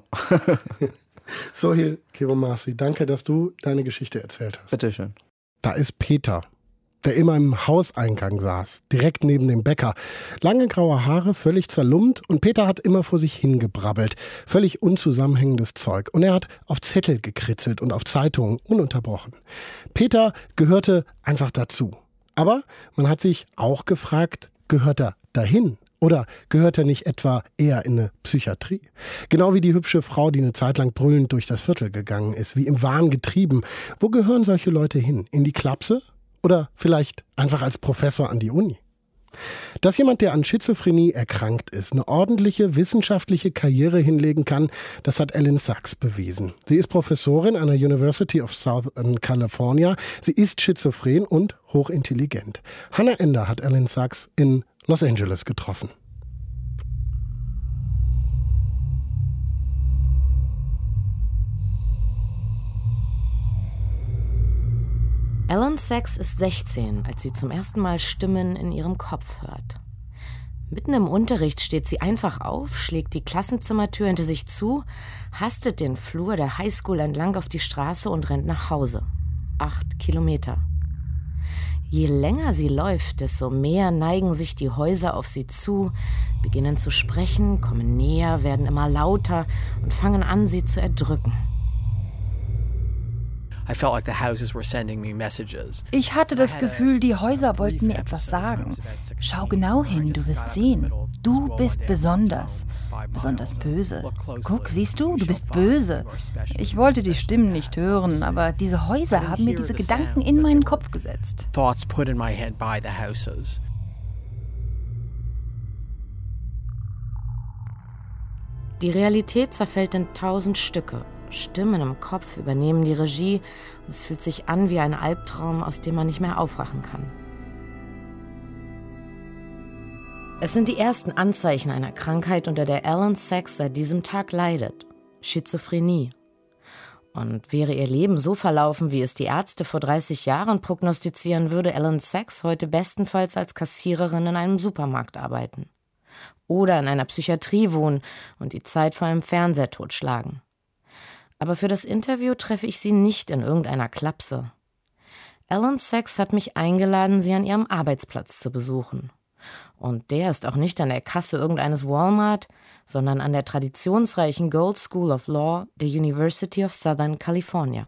Sohail Keromasi, danke, dass du deine Geschichte erzählt hast. Bitteschön. Da ist Peter, der immer im Hauseingang saß, direkt neben dem Bäcker. Lange graue Haare, völlig zerlumpt und Peter hat immer vor sich hingebrabbelt. Völlig unzusammenhängendes Zeug. Und er hat auf Zettel gekritzelt und auf Zeitungen, ununterbrochen. Peter gehörte einfach dazu. Aber man hat sich auch gefragt, gehört er dahin? Oder gehört er nicht etwa eher in eine Psychiatrie? Genau wie die hübsche Frau, die eine Zeit lang brüllend durch das Viertel gegangen ist, wie im Wahn getrieben. Wo gehören solche Leute hin? In die Klapse? Oder vielleicht einfach als Professor an die Uni? Dass jemand, der an Schizophrenie erkrankt ist, eine ordentliche wissenschaftliche Karriere hinlegen kann, das hat Elyn Sachs bewiesen. Sie ist Professorin an der University of Southern California. Sie ist schizophren und hochintelligent. Hannah Ender hat Elyn Sachs in Los Angeles getroffen. Elyn Sachs ist sechzehn, als sie zum ersten Mal Stimmen in ihrem Kopf hört. Mitten im Unterricht steht sie einfach auf, schlägt die Klassenzimmertür hinter sich zu, hastet den Flur der Highschool entlang auf die Straße und rennt nach Hause. Acht Kilometer. Je länger sie läuft, desto mehr neigen sich die Häuser auf sie zu, beginnen zu sprechen, kommen näher, werden immer lauter und fangen an, sie zu erdrücken. Ich hatte das Gefühl, die Häuser wollten mir etwas sagen. Schau genau hin, du wirst sehen. Du bist besonders. Besonders böse. Guck, siehst du, du bist böse. Ich wollte die Stimmen nicht hören, aber diese Häuser haben mir diese Gedanken in meinen Kopf gesetzt. Die Realität zerfällt in tausend Stücke. Stimmen im Kopf übernehmen die Regie und es fühlt sich an wie ein Albtraum, aus dem man nicht mehr aufwachen kann. Es sind die ersten Anzeichen einer Krankheit, unter der Elyn Sachs seit diesem Tag leidet. Schizophrenie. Und wäre ihr Leben so verlaufen, wie es die Ärzte vor dreißig Jahren prognostizieren, würde Elyn Sachs heute bestenfalls als Kassiererin in einem Supermarkt arbeiten. Oder in einer Psychiatrie wohnen und die Zeit vor einem Fernseher totschlagen. Aber für das Interview treffe ich sie nicht in irgendeiner Klapse. Elyn Sachs hat mich eingeladen, sie an ihrem Arbeitsplatz zu besuchen. Und der ist auch nicht an der Kasse irgendeines Walmart, sondern an der traditionsreichen Gold School of Law der University of Southern California.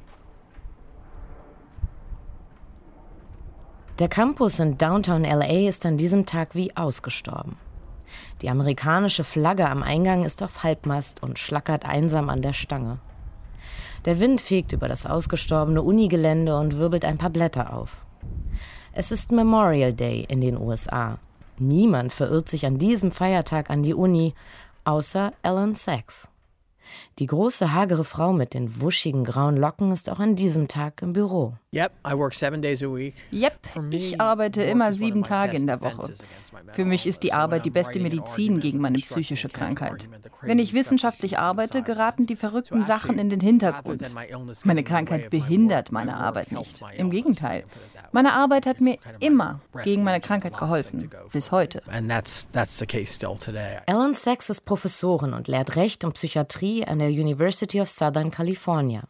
Der Campus in Downtown L A ist an diesem Tag wie ausgestorben. Die amerikanische Flagge am Eingang ist auf Halbmast und schlackert einsam an der Stange. Der Wind fegt über das ausgestorbene Unigelände und wirbelt ein paar Blätter auf. Es ist Memorial Day in den U S A. Niemand verirrt sich an diesem Feiertag an die Uni, außer Elyn Sachs. Die große, hagere Frau mit den wuschigen grauen Locken ist auch an diesem Tag im Büro. Yep, ich arbeite immer sieben Tage in der Woche. Für mich ist die Arbeit die beste Medizin gegen meine psychische Krankheit. Wenn ich wissenschaftlich arbeite, geraten die verrückten Sachen in den Hintergrund. Meine Krankheit behindert meine Arbeit nicht. Im Gegenteil. Meine Arbeit hat mir immer gegen meine Krankheit geholfen. Bis heute. Elyn Sachs ist Professorin und lehrt Recht und Psychiatrie an der University of Southern California.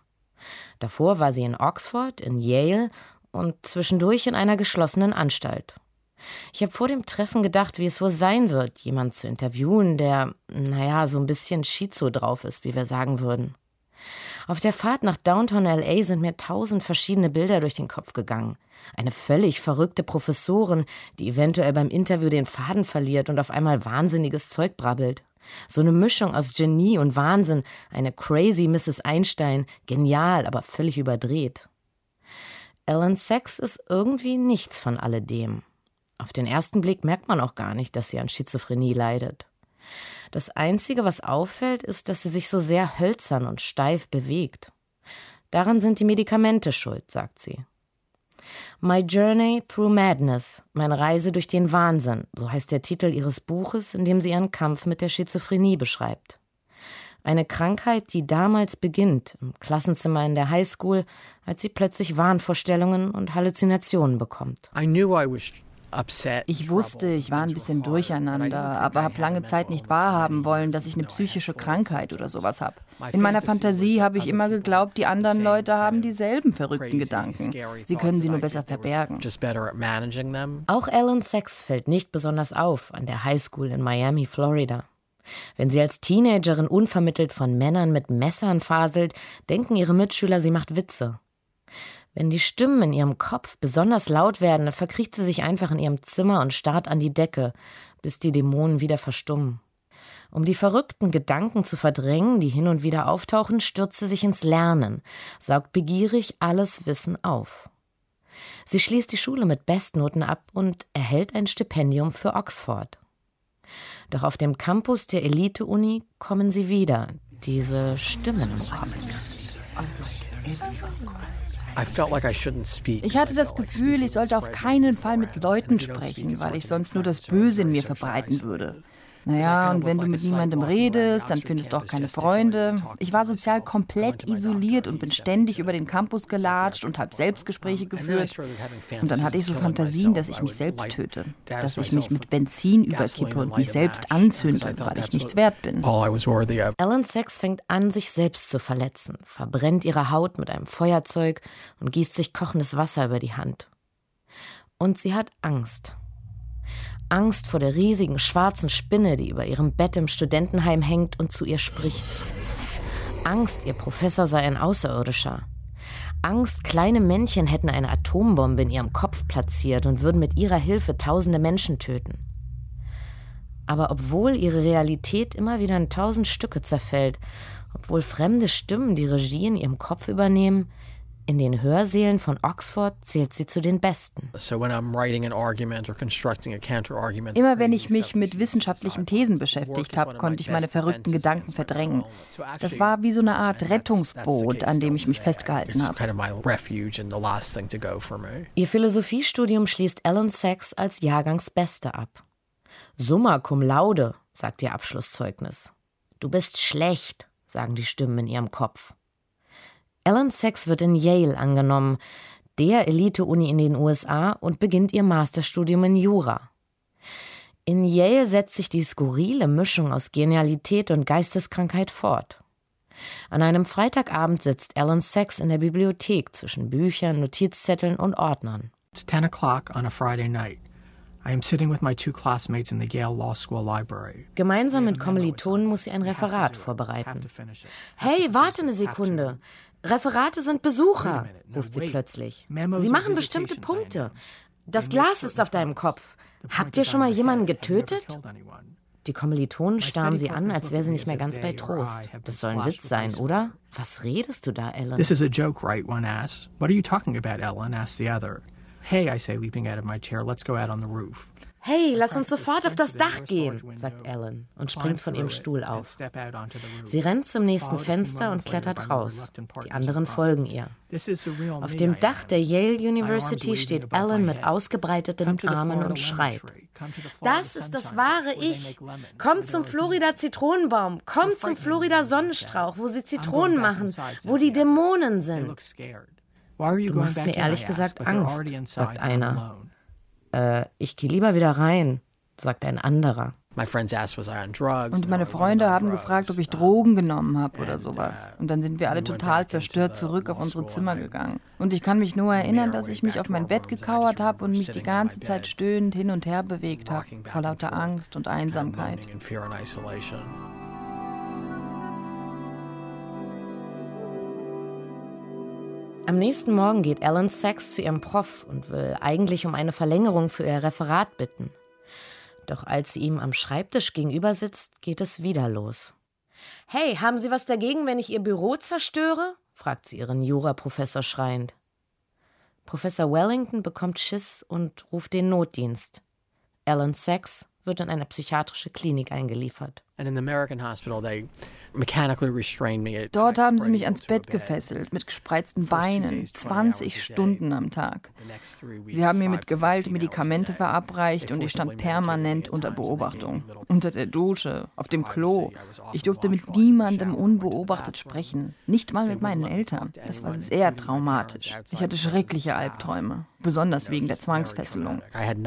Davor war sie in Oxford, in Yale und zwischendurch in einer geschlossenen Anstalt. Ich habe vor dem Treffen gedacht, wie es wohl sein wird, jemanden zu interviewen, der, naja, so ein bisschen schizo drauf ist, wie wir sagen würden. Auf der Fahrt nach Downtown L A sind mir tausend verschiedene Bilder durch den Kopf gegangen. Eine völlig verrückte Professorin, die eventuell beim Interview den Faden verliert und auf einmal wahnsinniges Zeug brabbelt. So eine Mischung aus Genie und Wahnsinn, eine crazy Misses Einstein, genial, aber völlig überdreht. Ellan Sachs ist irgendwie nichts von alledem. Auf den ersten Blick merkt man auch gar nicht, dass sie an Schizophrenie leidet. Das Einzige, was auffällt, ist, dass sie sich so sehr hölzern und steif bewegt. Daran sind die Medikamente schuld, sagt sie. My Journey Through Madness, meine Reise durch den Wahnsinn, so heißt der Titel ihres Buches, in dem sie ihren Kampf mit der Schizophrenie beschreibt. Eine Krankheit, die damals beginnt, im Klassenzimmer in der Highschool, als sie plötzlich Wahnvorstellungen und Halluzinationen bekommt. I knew I was Ich wusste, ich war ein bisschen durcheinander, aber habe lange Zeit nicht wahrhaben wollen, dass ich eine psychische Krankheit oder sowas habe. In meiner Fantasie habe ich immer geglaubt, die anderen Leute haben dieselben verrückten Gedanken. Sie können sie nur besser verbergen. Auch Ellan Sachs fällt nicht besonders auf an der Highschool in Miami, Florida. Wenn sie als Teenagerin unvermittelt von Männern mit Messern faselt, denken ihre Mitschüler, sie macht Witze. Wenn die Stimmen in ihrem Kopf besonders laut werden, dann verkriecht sie sich einfach in ihrem Zimmer und starrt an die Decke, bis die Dämonen wieder verstummen. Um die verrückten Gedanken zu verdrängen, die hin und wieder auftauchen, stürzt sie sich ins Lernen, saugt begierig alles Wissen auf. Sie schließt die Schule mit Bestnoten ab und erhält ein Stipendium für Oxford. Doch auf dem Campus der Elite-Uni kommen sie wieder, diese Stimmen im Kopf. Ich hatte das Gefühl, ich sollte auf keinen Fall mit Leuten sprechen, weil ich sonst nur das Böse in mir verbreiten würde. Naja, und wenn du mit niemandem redest, dann findest du auch keine Freunde. Ich war sozial komplett isoliert und bin ständig über den Campus gelatscht und habe Selbstgespräche geführt. Und dann hatte ich so Fantasien, dass ich mich selbst töte, dass ich mich mit Benzin überkippe und mich selbst anzünde, weil ich nichts wert bin. Ellan Sachs fängt an, sich selbst zu verletzen, verbrennt ihre Haut mit einem Feuerzeug und gießt sich kochendes Wasser über die Hand. Und sie hat Angst. Angst vor der riesigen schwarzen Spinne, die über ihrem Bett im Studentenheim hängt und zu ihr spricht. Angst, ihr Professor sei ein Außerirdischer. Angst, kleine Männchen hätten eine Atombombe in ihrem Kopf platziert und würden mit ihrer Hilfe tausende Menschen töten. Aber obwohl ihre Realität immer wieder in tausend Stücke zerfällt, obwohl fremde Stimmen die Regie in ihrem Kopf übernehmen, in den Hörsälen von Oxford zählt sie zu den Besten. Immer wenn ich mich mit wissenschaftlichen Thesen beschäftigt habe, konnte ich meine verrückten Gedanken verdrängen. Das war wie so eine Art Rettungsboot, an dem ich mich festgehalten habe. Ihr Philosophiestudium schließt Ellan Sachs als Jahrgangsbeste ab. Summa cum laude, sagt ihr Abschlusszeugnis. Du bist schlecht, sagen die Stimmen in ihrem Kopf. Ellan Sachs wird in Yale angenommen, der Elite-Uni in den U S A, und beginnt ihr Masterstudium in Jura. In Yale setzt sich die skurrile Mischung aus Genialität und Geisteskrankheit fort. An einem Freitagabend sitzt Ellan Sachs in der Bibliothek zwischen Büchern, Notizzetteln und Ordnern. It's ten o'clock on a Friday night. I am sitting with my two classmates in the Yale Law School Library. Gemeinsam mit Kommilitonen muss sie ein Referat vorbereiten. Hey, warte eine Sekunde. Referate sind Besucher, ruft sie plötzlich. Sie machen bestimmte Punkte. Das Glas ist auf deinem Kopf. Habt ihr schon mal jemanden getötet? Die Kommilitonen starren sie an, als wäre sie nicht mehr ganz bei Trost. Das soll ein Witz sein, oder? Was redest du da, Ellan? This is a joke, right? One asks. What are you talking about, Ellan? Asks the other. Hey, I say, leaping out of my chair, let's go out on the roof. Hey, lass uns sofort auf das Dach gehen, sagt Ellan und springt von ihrem Stuhl auf. Sie rennt zum nächsten Fenster und klettert raus. Die anderen folgen ihr. Auf dem Dach der Yale University steht Ellan mit ausgebreiteten Armen und schreit. Das ist das wahre Ich. Kommt zum Florida Zitronenbaum, kommt zum Florida Sonnenstrauch, wo sie Zitronen machen, wo die Dämonen sind. Du machst mir ehrlich gesagt Angst, sagt einer. Äh, ich gehe lieber wieder rein, sagt ein anderer. Und meine Freunde haben gefragt, ob ich Drogen genommen habe oder sowas. Und dann sind wir alle total verstört zurück auf unsere Zimmer gegangen. Und ich kann mich nur erinnern, dass ich mich auf mein Bett gekauert habe und mich die ganze Zeit stöhnend hin und her bewegt habe, vor lauter Angst und Einsamkeit. Am nächsten Morgen geht Ellen Sachs zu ihrem Prof und will eigentlich um eine Verlängerung für ihr Referat bitten. Doch als sie ihm am Schreibtisch gegenüber sitzt, geht es wieder los. »Hey, haben Sie was dagegen, wenn ich Ihr Büro zerstöre?« fragt sie ihren Juraprofessor schreiend. Professor Wellington bekommt Schiss und ruft den Notdienst. Ellen Sachs wird in eine psychiatrische Klinik eingeliefert. Dort haben sie mich ans Bett gefesselt, mit gespreizten Beinen, zwanzig Stunden am Tag. Sie haben mir mit Gewalt Medikamente verabreicht und ich stand permanent unter Beobachtung. Unter der Dusche, auf dem Klo. Ich durfte mit niemandem unbeobachtet sprechen, nicht mal mit meinen Eltern. Das war sehr traumatisch. Ich hatte schreckliche Albträume, besonders wegen der Zwangsfesselung.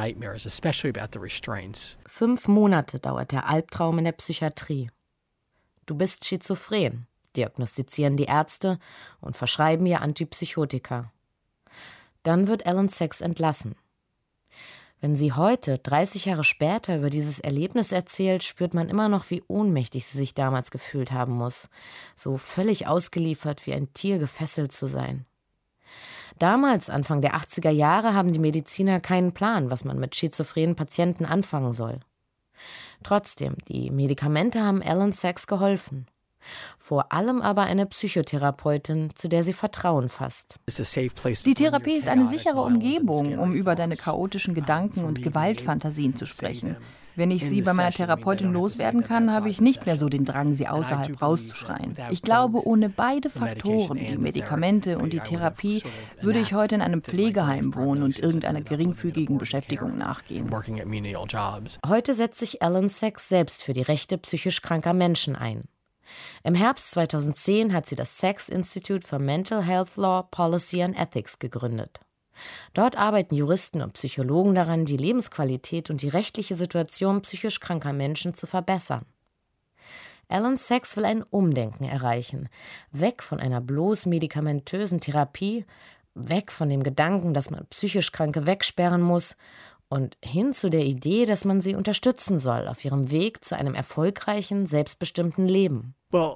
Fünf Monate dauert der Albtraum in der Psychiatrie. Du bist schizophren, diagnostizieren die Ärzte und verschreiben ihr Antipsychotika. Dann wird Ellen Sachs entlassen. Wenn sie heute, dreißig Jahre später, über dieses Erlebnis erzählt, spürt man immer noch, wie ohnmächtig sie sich damals gefühlt haben muss, so völlig ausgeliefert, wie ein Tier gefesselt zu sein. Damals, Anfang der achtziger Jahre, haben die Mediziner keinen Plan, was man mit schizophrenen Patienten anfangen soll. Trotzdem, die Medikamente haben Ellen Sachs geholfen. Vor allem aber eine Psychotherapeutin, zu der sie Vertrauen fasst. Die Therapie ist eine sichere Umgebung, um über deine chaotischen Gedanken und Gewaltfantasien zu sprechen. Wenn ich sie bei meiner Therapeutin loswerden kann, habe ich nicht mehr so den Drang, sie außerhalb rauszuschreien. Ich glaube, ohne beide Faktoren, die Medikamente und die Therapie, würde ich heute in einem Pflegeheim wohnen und irgendeiner geringfügigen Beschäftigung nachgehen. Heute setzt sich Ellen Sachs selbst für die Rechte psychisch kranker Menschen ein. Im Herbst zweitausendzehn hat sie das Sachs Institute for Mental Health Law, Policy and Ethics gegründet. Dort arbeiten Juristen und Psychologen daran, die Lebensqualität und die rechtliche Situation psychisch kranker Menschen zu verbessern. Ellen Sachs will ein Umdenken erreichen, weg von einer bloß medikamentösen Therapie, weg von dem Gedanken, dass man psychisch Kranke wegsperren muss und hin zu der Idee, dass man sie unterstützen soll auf ihrem Weg zu einem erfolgreichen, selbstbestimmten Leben.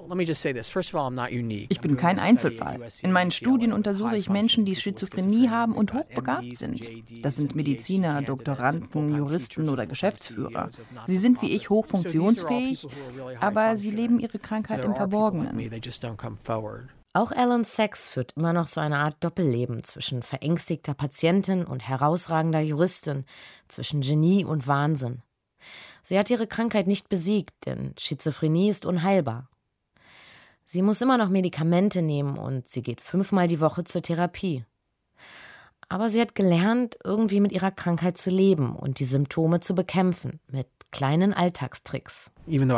Ich bin kein Einzelfall. In meinen Studien untersuche ich Menschen, die Schizophrenie haben und hochbegabt sind. Das sind Mediziner, Doktoranden, Juristen oder Geschäftsführer. Sie sind wie ich hochfunktionsfähig, aber sie leben ihre Krankheit im Verborgenen. Auch Ellen Sachs führt immer noch so eine Art Doppelleben zwischen verängstigter Patientin und herausragender Juristin, zwischen Genie und Wahnsinn. Sie hat ihre Krankheit nicht besiegt, denn Schizophrenie ist unheilbar. Sie muss immer noch Medikamente nehmen und sie geht fünfmal die Woche zur Therapie. Aber sie hat gelernt, irgendwie mit ihrer Krankheit zu leben und die Symptome zu bekämpfen, mit kleinen Alltagstricks.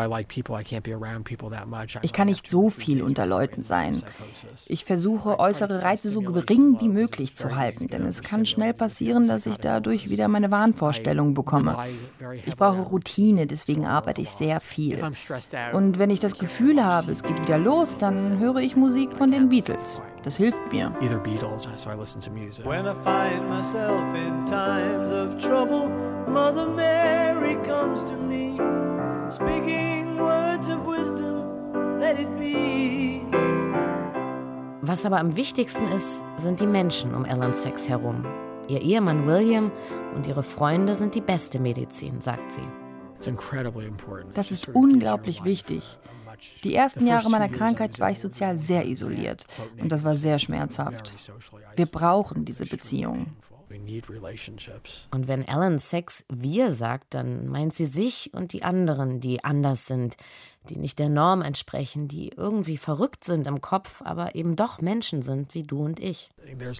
Ich kann nicht so viel unter Leuten sein. Ich versuche, äußere Reize so gering wie möglich zu halten, denn es kann schnell passieren, dass ich dadurch wieder meine Wahnvorstellungen bekomme. Ich brauche Routine, deswegen arbeite ich sehr viel. Und wenn ich das Gefühl habe, es geht wieder los, dann höre ich Musik von den Beatles. Das hilft mir. When I find myself in times of trouble, Mother Mary comes to me, speaking words of wisdom, let it be. Was aber am wichtigsten ist, sind die Menschen um Ellen Sachs herum. Ihr Ehemann William und ihre Freunde sind die beste Medizin, sagt sie. Das ist unglaublich wichtig. Die ersten Jahre meiner Krankheit war ich sozial sehr isoliert und das war sehr schmerzhaft. Wir brauchen diese Beziehungen. Und wenn Ellen Sachs wir sagt, dann meint sie sich und die anderen, die anders sind, die nicht der Norm entsprechen, die irgendwie verrückt sind im Kopf, aber eben doch Menschen sind wie du und ich.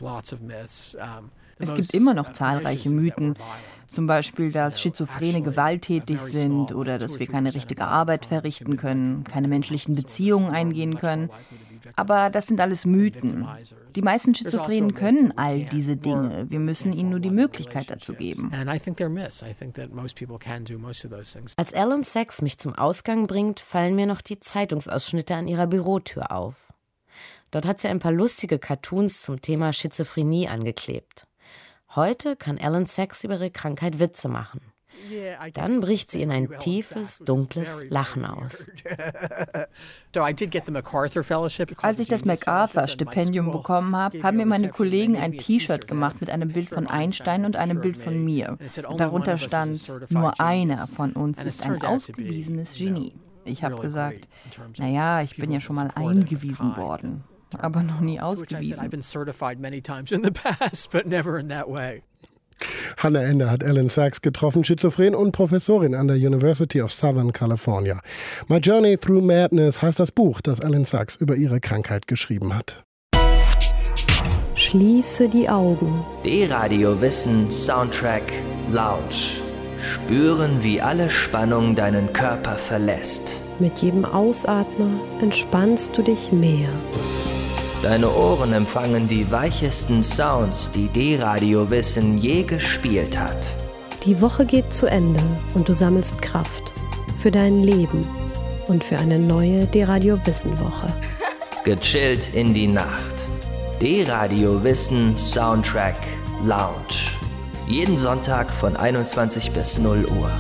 Es gibt immer noch zahlreiche Mythen, zum Beispiel, dass Schizophrene gewalttätig sind oder dass wir keine richtige Arbeit verrichten können, keine menschlichen Beziehungen eingehen können. Aber das sind alles Mythen. Die meisten Schizophrenen können all diese Dinge. Wir müssen ihnen nur die Möglichkeit dazu geben. Als Alan Sachs mich zum Ausgang bringt, fallen mir noch die Zeitungsausschnitte an ihrer Bürotür auf. Dort hat sie ein paar lustige Cartoons zum Thema Schizophrenie angeklebt. Heute kann Alan Sachs über ihre Krankheit Witze machen. Dann bricht sie in ein tiefes, dunkles Lachen aus. Als ich das MacArthur-Stipendium bekommen habe, haben mir meine Kollegen ein T-Shirt gemacht mit einem Bild von Einstein und einem Bild von mir. Darunter stand, nur einer von uns ist ein ausgewiesenes Genie. Ich habe gesagt, naja, ich bin ja schon mal eingewiesen worden, aber noch nie ausgewiesen. Hannah Ende hat Alan Sachs getroffen, Schizophren und Professorin an der University of Southern California. My Journey Through Madness heißt das Buch, das Alan Sachs über ihre Krankheit geschrieben hat. Schließe die Augen. D-Radio Wissen Soundtrack Lounge. Spüren, wie alle Spannung deinen Körper verlässt. Mit jedem Ausatmen entspannst du dich mehr. Deine Ohren empfangen die weichesten Sounds, die D-Radio Wissen je gespielt hat. Die Woche geht zu Ende und du sammelst Kraft für dein Leben und für eine neue D-Radio Wissen Woche. Gechillt in die Nacht. D-Radio Wissen Soundtrack Lounge. Jeden Sonntag von einundzwanzig bis null Uhr.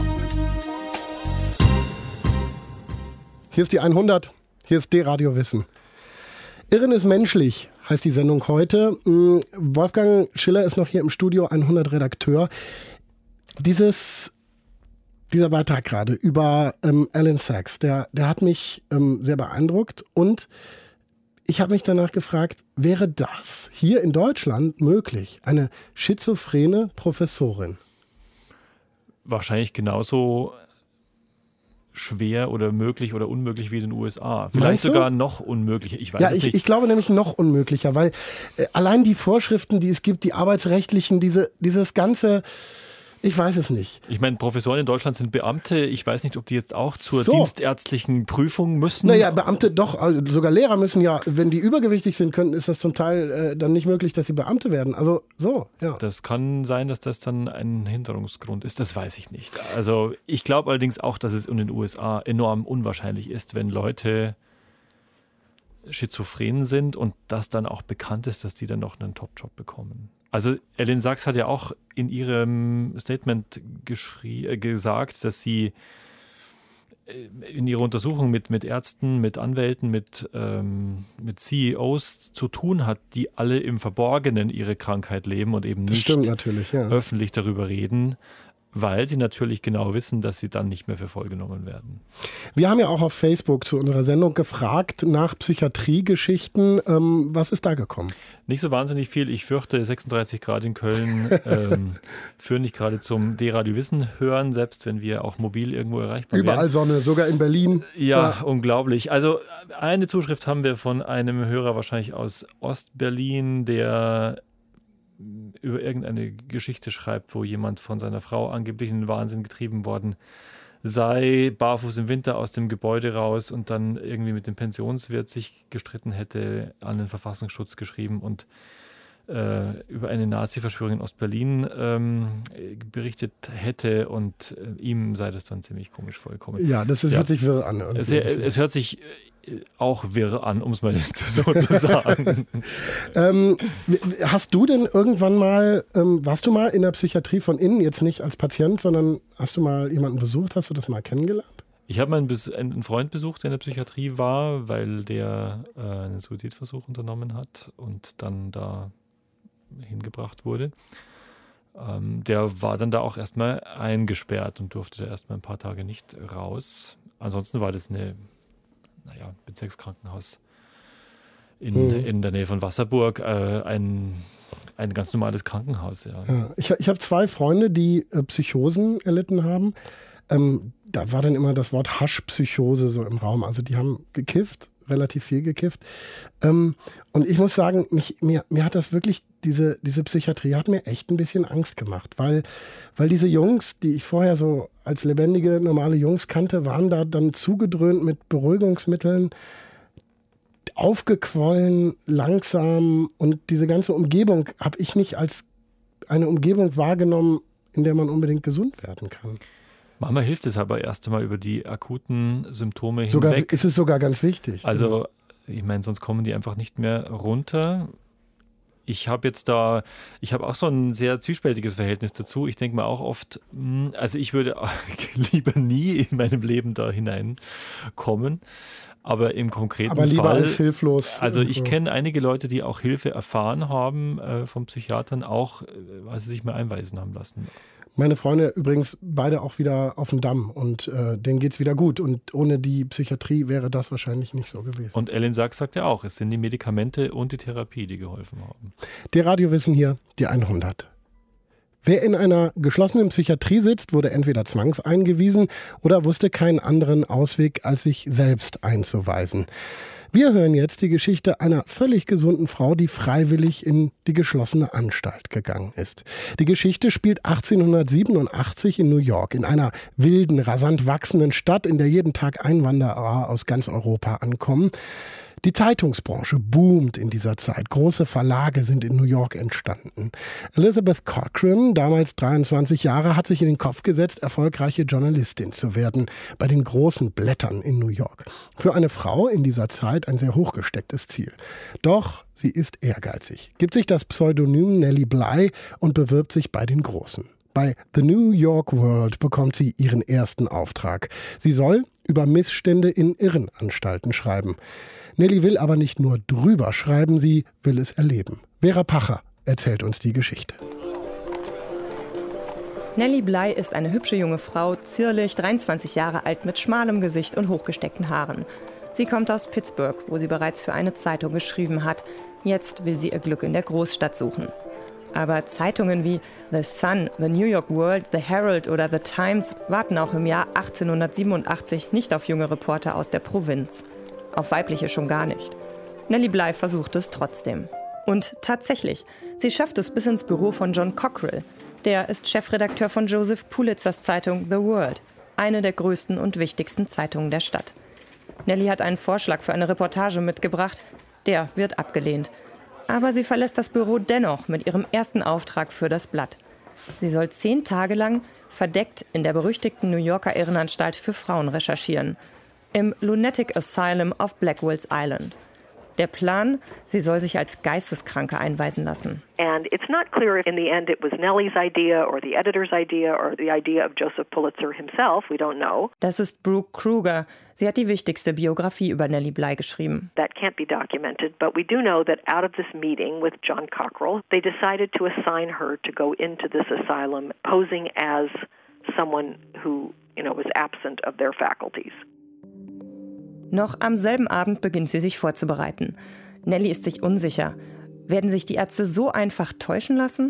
Hier ist die hundert, hier ist D-Radio Wissen. Irren ist menschlich, heißt die Sendung heute. Wolfgang Schiller ist noch hier im Studio, hundert Redakteur. Dieses, dieser Beitrag gerade über ähm, Alan Sachs, der, der hat mich ähm, sehr beeindruckt. Und ich habe mich danach gefragt, wäre das hier in Deutschland möglich? Eine schizophrene Professorin? Wahrscheinlich genauso schwer oder möglich oder unmöglich wie in den U S A. Vielleicht sogar noch unmöglicher. Ich weiß ja, es ich, nicht. ich glaube nämlich noch unmöglicher, weil äh, allein die Vorschriften, die es gibt, die arbeitsrechtlichen, diese, dieses ganze, ich weiß es nicht. Ich meine, Professoren in Deutschland sind Beamte. Ich weiß nicht, ob die jetzt auch zur so. dienstärztlichen Prüfung müssen. Naja, Beamte doch, also sogar Lehrer müssen ja, wenn die übergewichtig sind, können, ist das zum Teil äh, dann nicht möglich, dass sie Beamte werden. Also so, ja. Das kann sein, dass das dann ein Hinderungsgrund ist. Das weiß ich nicht. Also ich glaube allerdings auch, dass es in den U S A enorm unwahrscheinlich ist, wenn Leute schizophren sind und das dann auch bekannt ist, dass die dann noch einen Top-Job bekommen. Also Alan Sachs hat ja auch in ihrem Statement geschrie- äh, gesagt, dass sie in ihrer Untersuchung mit, mit Ärzten, mit Anwälten, mit, ähm, mit C E Os zu tun hat, die alle im Verborgenen ihre Krankheit leben und eben nicht natürlich, ja. öffentlich darüber reden, weil sie natürlich genau wissen, dass sie dann nicht mehr für voll genommen werden. Wir haben ja auch auf Facebook zu unserer Sendung gefragt nach Psychiatriegeschichten. Ähm, was ist da gekommen? Nicht so wahnsinnig viel. Ich fürchte, sechsunddreißig Grad in Köln ähm, führen nicht gerade zum D-Radio Wissen hören, selbst wenn wir auch mobil irgendwo erreichbar Überall wären. Sonne, sogar in Berlin. Ja, ja, unglaublich. Also eine Zuschrift haben wir von einem Hörer wahrscheinlich aus Ostberlin, der über irgendeine Geschichte schreibt, wo jemand von seiner Frau angeblich in den Wahnsinn getrieben worden sei, barfuß im Winter aus dem Gebäude raus und dann irgendwie mit dem Pensionswirt sich gestritten hätte, an den Verfassungsschutz geschrieben und äh, über eine Nazi-Verschwörung in Ostberlin ähm, berichtet hätte und äh, ihm sei das dann ziemlich komisch vorgekommen. Ja, das ist, ja. hört sich wirr an. Es, es hört sich auch wirr an, um es mal so zu sagen. ähm, hast du denn irgendwann mal, ähm, warst du mal in der Psychiatrie von innen, jetzt nicht als Patient, sondern hast du mal jemanden besucht, hast du das mal kennengelernt? Ich habe einen, einen Freund besucht, der in der Psychiatrie war, weil der äh, einen Suizidversuch unternommen hat und dann da hingebracht wurde. Ähm, der war dann da auch erstmal eingesperrt und durfte da erstmal ein paar Tage nicht raus. Ansonsten war das eine naja, Bezirkskrankenhaus in, hm. in der Nähe von Wasserburg, äh, ein, ein ganz normales Krankenhaus. Ja. Ja, ich ich habe zwei Freunde, die äh, Psychosen erlitten haben. Ähm, da war dann immer das Wort Haschpsychose so im Raum. Also die haben gekifft, relativ viel gekifft. Ähm, und ich muss sagen, mich, mir, mir hat das wirklich, diese, diese Psychiatrie hat mir echt ein bisschen Angst gemacht, weil, weil diese Jungs, die ich vorher so als lebendige, normale Jungs kannte, waren da dann zugedröhnt mit Beruhigungsmitteln. aufgequollen, langsam und diese ganze Umgebung habe ich nicht als eine Umgebung wahrgenommen, in der man unbedingt gesund werden kann. Manchmal hilft es aber erst einmal über die akuten Symptome sogar, hinweg. Ist es sogar ganz wichtig. Also ich meine, sonst kommen die einfach nicht mehr runter. Ich habe jetzt da, ich habe auch so ein sehr zwiespältiges Verhältnis dazu. Ich denke mir auch oft, also ich würde lieber nie in meinem Leben da hineinkommen. Aber im konkreten Aber lieber Fall, als hilflos. Also ich kenne einige Leute, die auch Hilfe erfahren haben äh, vom Psychiatern, auch äh, weil sie sich mal einweisen haben lassen. Meine Freunde übrigens beide auch wieder auf dem Damm und äh, denen geht's wieder gut. Und ohne die Psychiatrie wäre das wahrscheinlich nicht so gewesen. Und Ellen Sachs sagt ja auch, es sind die Medikamente und die Therapie, die geholfen haben. Die Radiowissen hier, die hundert. Wer in einer geschlossenen Psychiatrie sitzt, wurde entweder zwangseingewiesen oder wusste keinen anderen Ausweg, als sich selbst einzuweisen. Wir hören jetzt die Geschichte einer völlig gesunden Frau, die freiwillig in die geschlossene Anstalt gegangen ist. Die Geschichte spielt achtzehnhundertsiebenundachtzig in New York, in einer wilden, rasant wachsenden Stadt, in der jeden Tag Einwanderer aus ganz Europa ankommen. Die Zeitungsbranche boomt in dieser Zeit. Große Verlage sind in New York entstanden. Elizabeth Cochran, damals dreiundzwanzig Jahre, hat sich in den Kopf gesetzt, erfolgreiche Journalistin zu werden bei den großen Blättern in New York. Für eine Frau in dieser Zeit ein sehr hochgestecktes Ziel. Doch sie ist ehrgeizig, gibt sich das Pseudonym Nellie Bly und bewirbt sich bei den Großen. Bei The New York World bekommt sie ihren ersten Auftrag. Sie soll über Missstände in Irrenanstalten schreiben. Nellie will aber nicht nur drüber schreiben, sie will es erleben. Vera Pacher erzählt uns die Geschichte. Nellie Bly ist eine hübsche junge Frau, zierlich, dreiundzwanzig Jahre alt, mit schmalem Gesicht und hochgesteckten Haaren. Sie kommt aus Pittsburgh, wo sie bereits für eine Zeitung geschrieben hat. Jetzt will sie ihr Glück in der Großstadt suchen. Aber Zeitungen wie The Sun, The New York World, The Herald oder The Times warten auch im Jahr achtzehnhundertsiebenundachtzig nicht auf junge Reporter aus der Provinz. Auf weibliche schon gar nicht. Nellie Bly versucht es trotzdem. Und tatsächlich, sie schafft es bis ins Büro von John Cockrell. Der ist Chefredakteur von Joseph Pulitzers Zeitung The World, eine der größten und wichtigsten Zeitungen der Stadt. Nellie hat einen Vorschlag für eine Reportage mitgebracht. Der wird abgelehnt. Aber sie verlässt das Büro dennoch mit ihrem ersten Auftrag für das Blatt. Sie soll zehn Tage lang verdeckt in der berüchtigten New Yorker Irrenanstalt für Frauen recherchieren. Im Lunatic Asylum auf Blackwell's Island. Der Plan, sie soll sich als Geisteskranke einweisen lassen. And it's not clear if in the end it was Nellie's idea or the editor's idea or the idea of Joseph Pulitzer himself. We don't know. Das ist Brooke Kruger. Sie hat die wichtigste Biografie über Nellie Bly geschrieben. That can't be documented, but we do know that out of this meeting with John Cockrell, they decided to assign her to go into this asylum posing as someone who, you know, was absent of their faculties. Noch am selben Abend beginnt sie sich vorzubereiten. Nellie ist sich unsicher. Werden sich die Ärzte so einfach täuschen lassen?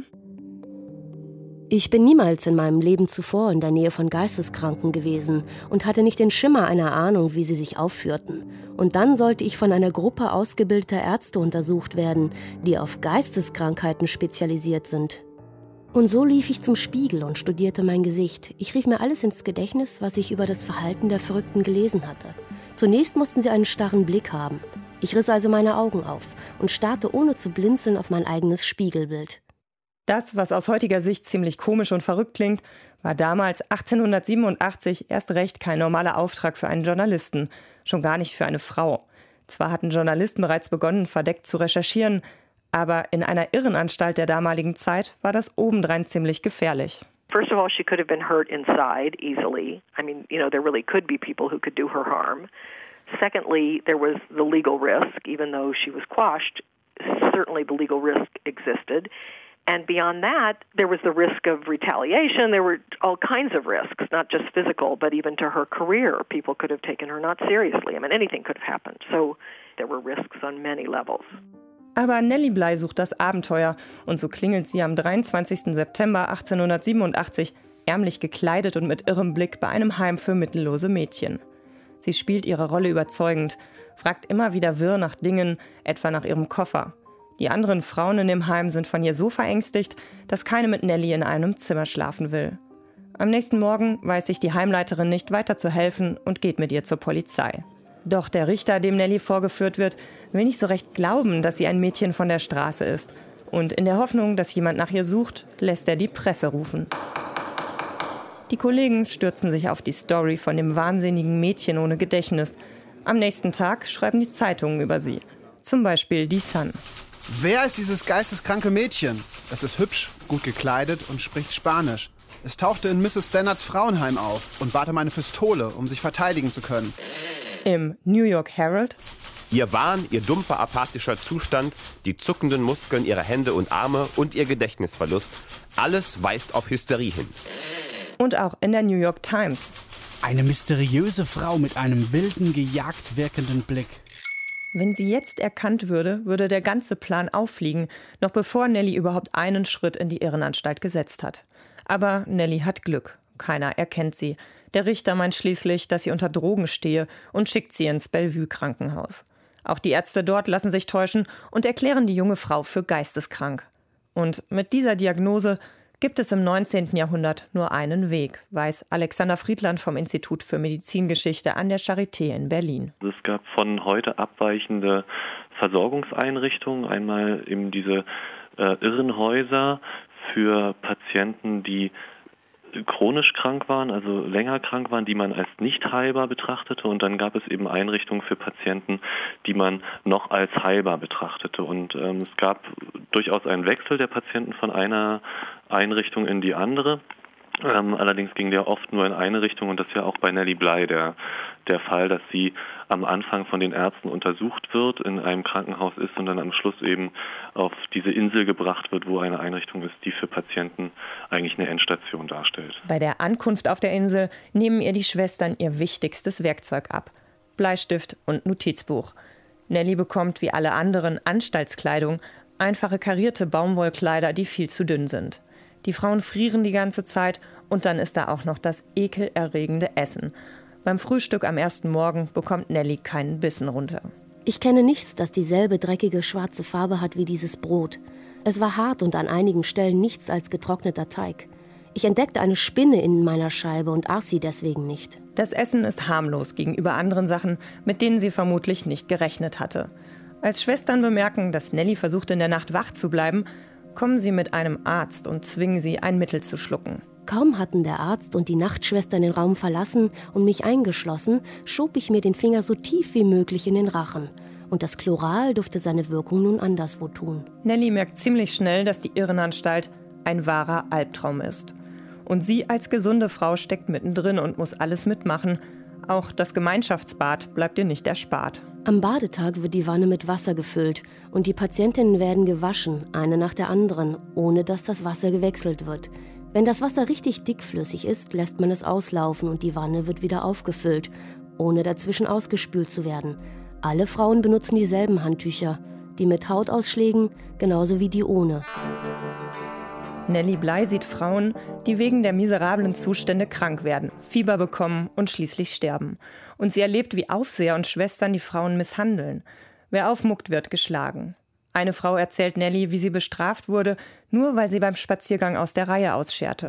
Ich bin niemals in meinem Leben zuvor in der Nähe von Geisteskranken gewesen und hatte nicht den Schimmer einer Ahnung, wie sie sich aufführten. Und dann sollte ich von einer Gruppe ausgebildeter Ärzte untersucht werden, die auf Geisteskrankheiten spezialisiert sind. Und so lief ich zum Spiegel und studierte mein Gesicht. Ich rief mir alles ins Gedächtnis, was ich über das Verhalten der Verrückten gelesen hatte. Zunächst mussten sie einen starren Blick haben. Ich riss also meine Augen auf und starrte ohne zu blinzeln auf mein eigenes Spiegelbild. Das, was aus heutiger Sicht ziemlich komisch und verrückt klingt, war damals achtzehnhundertsiebenundachtzig erst recht kein normaler Auftrag für einen Journalisten, schon gar nicht für eine Frau. Zwar hatten Journalisten bereits begonnen, verdeckt zu recherchieren, aber in einer Irrenanstalt der damaligen Zeit war das obendrein ziemlich gefährlich. First of all, she could have been hurt inside easily. I mean, you know, there really could be people who could do her harm. Secondly, there was the legal risk, even though she was quashed, certainly the legal risk existed. And beyond that, there was the risk of retaliation. There were all kinds of risks, not just physical, but even to her career. People could have taken her not seriously. I mean, anything could have happened. So there were risks on many levels. Aber Nellie Bly sucht das Abenteuer und so klingelt sie am dreiundzwanzigsten September achtzehnhundertsiebenundachtzig ärmlich gekleidet und mit irrem Blick bei einem Heim für mittellose Mädchen. Sie spielt ihre Rolle überzeugend, fragt immer wieder wirr nach Dingen, etwa nach ihrem Koffer. Die anderen Frauen in dem Heim sind von ihr so verängstigt, dass keine mit Nellie in einem Zimmer schlafen will. Am nächsten Morgen weiß sich die Heimleiterin nicht weiter zu helfen und geht mit ihr zur Polizei. Doch der Richter, dem Nelly vorgeführt wird, will nicht so recht glauben, dass sie ein Mädchen von der Straße ist. Und in der Hoffnung, dass jemand nach ihr sucht, lässt er die Presse rufen. Die Kollegen stürzen sich auf die Story von dem wahnsinnigen Mädchen ohne Gedächtnis. Am nächsten Tag schreiben die Zeitungen über sie. Zum Beispiel die Sun. Wer ist dieses geisteskranke Mädchen? Es ist hübsch, gut gekleidet und spricht Spanisch. Es tauchte in Misses Stanards Frauenheim auf und bat um eine Pistole, um sich verteidigen zu können. Im New York Herald. Ihr Wahn, ihr dumpfer, apathischer Zustand, die zuckenden Muskeln ihrer Hände und Arme und ihr Gedächtnisverlust, alles weist auf Hysterie hin. Und auch in der New York Times. Eine mysteriöse Frau mit einem wilden, gejagt wirkenden Blick. Wenn sie jetzt erkannt würde, würde der ganze Plan auffliegen, noch bevor Nelly überhaupt einen Schritt in die Irrenanstalt gesetzt hat. Aber Nelly hat Glück. Keiner erkennt sie. Der Richter meint schließlich, dass sie unter Drogen stehe und schickt sie ins Bellevue-Krankenhaus. Auch die Ärzte dort lassen sich täuschen und erklären die junge Frau für geisteskrank. Und mit dieser Diagnose gibt es im neunzehnten Jahrhundert nur einen Weg, weiß Alexander Friedland vom Institut für Medizingeschichte an der Charité in Berlin. Es gab von heute abweichende Versorgungseinrichtungen, einmal eben diese äh, Irrenhäuser für Patienten, die chronisch krank waren, also länger krank waren, die man als nicht heilbar betrachtete, und dann gab es eben Einrichtungen für Patienten, die man noch als heilbar betrachtete, und ähm, es gab durchaus einen Wechsel der Patienten von einer Einrichtung in die andere. Ähm, allerdings ging der oft nur in eine Richtung, und das ist ja auch bei Nelly Bly der, der Fall, dass sie am Anfang von den Ärzten untersucht wird, in einem Krankenhaus ist und dann am Schluss eben auf diese Insel gebracht wird, wo eine Einrichtung ist, die für Patienten eigentlich eine Endstation darstellt. Bei der Ankunft auf der Insel nehmen ihr die Schwestern ihr wichtigstes Werkzeug ab: Bleistift und Notizbuch. Nelly bekommt wie alle anderen Anstaltskleidung, einfache karierte Baumwollkleider, die viel zu dünn sind. Die Frauen frieren die ganze Zeit, und dann ist da auch noch das ekelerregende Essen. Beim Frühstück am ersten Morgen bekommt Nelly keinen Bissen runter. Ich kenne nichts, das dieselbe dreckige schwarze Farbe hat wie dieses Brot. Es war hart und an einigen Stellen nichts als getrockneter Teig. Ich entdeckte eine Spinne in meiner Scheibe und aß sie deswegen nicht. Das Essen ist harmlos gegenüber anderen Sachen, mit denen sie vermutlich nicht gerechnet hatte. Als Schwestern bemerken, dass Nelly versucht, in der Nacht wach zu bleiben, kommen sie mit einem Arzt und zwingen sie, ein Mittel zu schlucken. Kaum hatten der Arzt und die Nachtschwestern den Raum verlassen und mich eingeschlossen, schob ich mir den Finger so tief wie möglich in den Rachen. Und das Chloral durfte seine Wirkung nun anderswo tun. Nelly merkt ziemlich schnell, dass die Irrenanstalt ein wahrer Albtraum ist. Und sie als gesunde Frau steckt mittendrin und muss alles mitmachen. Auch das Gemeinschaftsbad bleibt ihr nicht erspart. Am Badetag wird die Wanne mit Wasser gefüllt und die Patientinnen werden gewaschen, eine nach der anderen, ohne dass das Wasser gewechselt wird. Wenn das Wasser richtig dickflüssig ist, lässt man es auslaufen und die Wanne wird wieder aufgefüllt, ohne dazwischen ausgespült zu werden. Alle Frauen benutzen dieselben Handtücher, die mit Hautausschlägen genauso wie die ohne. Nelly Bly sieht Frauen, die wegen der miserablen Zustände krank werden, Fieber bekommen und schließlich sterben. Und sie erlebt, wie Aufseher und Schwestern die Frauen misshandeln. Wer aufmuckt, wird geschlagen. Eine Frau erzählt Nelly, wie sie bestraft wurde, nur weil sie beim Spaziergang aus der Reihe ausscherte.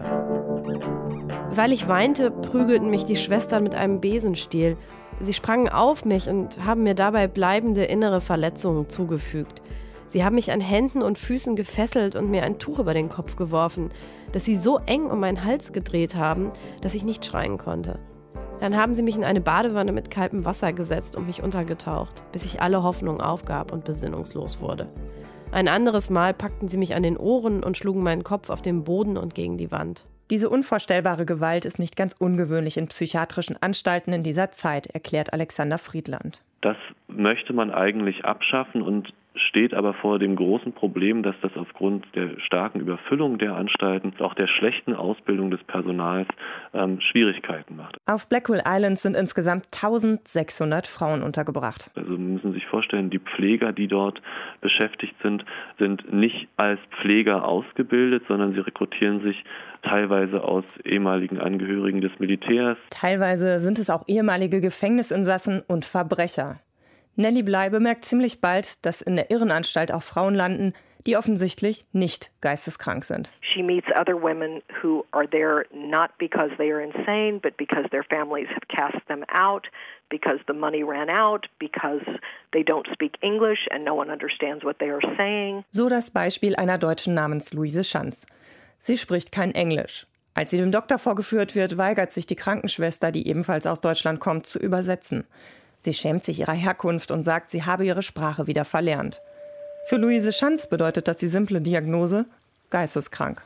Weil ich weinte, prügelten mich die Schwestern mit einem Besenstiel. Sie sprangen auf mich und haben mir dabei bleibende innere Verletzungen zugefügt. Sie haben mich an Händen und Füßen gefesselt und mir ein Tuch über den Kopf geworfen, das sie so eng um meinen Hals gedreht haben, dass ich nicht schreien konnte. Dann haben sie mich in eine Badewanne mit kaltem Wasser gesetzt und mich untergetaucht, bis ich alle Hoffnung aufgab und besinnungslos wurde. Ein anderes Mal packten sie mich an den Ohren und schlugen meinen Kopf auf den Boden und gegen die Wand. Diese unvorstellbare Gewalt ist nicht ganz ungewöhnlich in psychiatrischen Anstalten in dieser Zeit, erklärt Alexander Friedland. Das möchte man eigentlich abschaffen und steht aber vor dem großen Problem, dass das aufgrund der starken Überfüllung der Anstalten, auch der schlechten Ausbildung des Personals, ähm, Schwierigkeiten macht. Auf Blackwell Island sind insgesamt eintausendsechshundert Frauen untergebracht. Also man muss sich vorstellen, die Pfleger, die dort beschäftigt sind, sind nicht als Pfleger ausgebildet, sondern sie rekrutieren sich teilweise aus ehemaligen Angehörigen des Militärs. Teilweise sind es auch ehemalige Gefängnisinsassen und Verbrecher. Nelly Bly bemerkt ziemlich bald, dass in der Irrenanstalt auch Frauen landen, die offensichtlich nicht geisteskrank sind. She meets other women who are there not because they are insane, but because their families have cast them out, because the money ran out, because they don't speak English and no one understands what they are saying. So das Beispiel einer Deutschen namens Luise Schanz. Sie spricht kein Englisch. Als sie dem Doktor vorgeführt wird, weigert sich die Krankenschwester, die ebenfalls aus Deutschland kommt, zu übersetzen. Sie schämt sich ihrer Herkunft und sagt, sie habe ihre Sprache wieder verlernt. Für Luise Schanz bedeutet das die simple Diagnose: geisteskrank.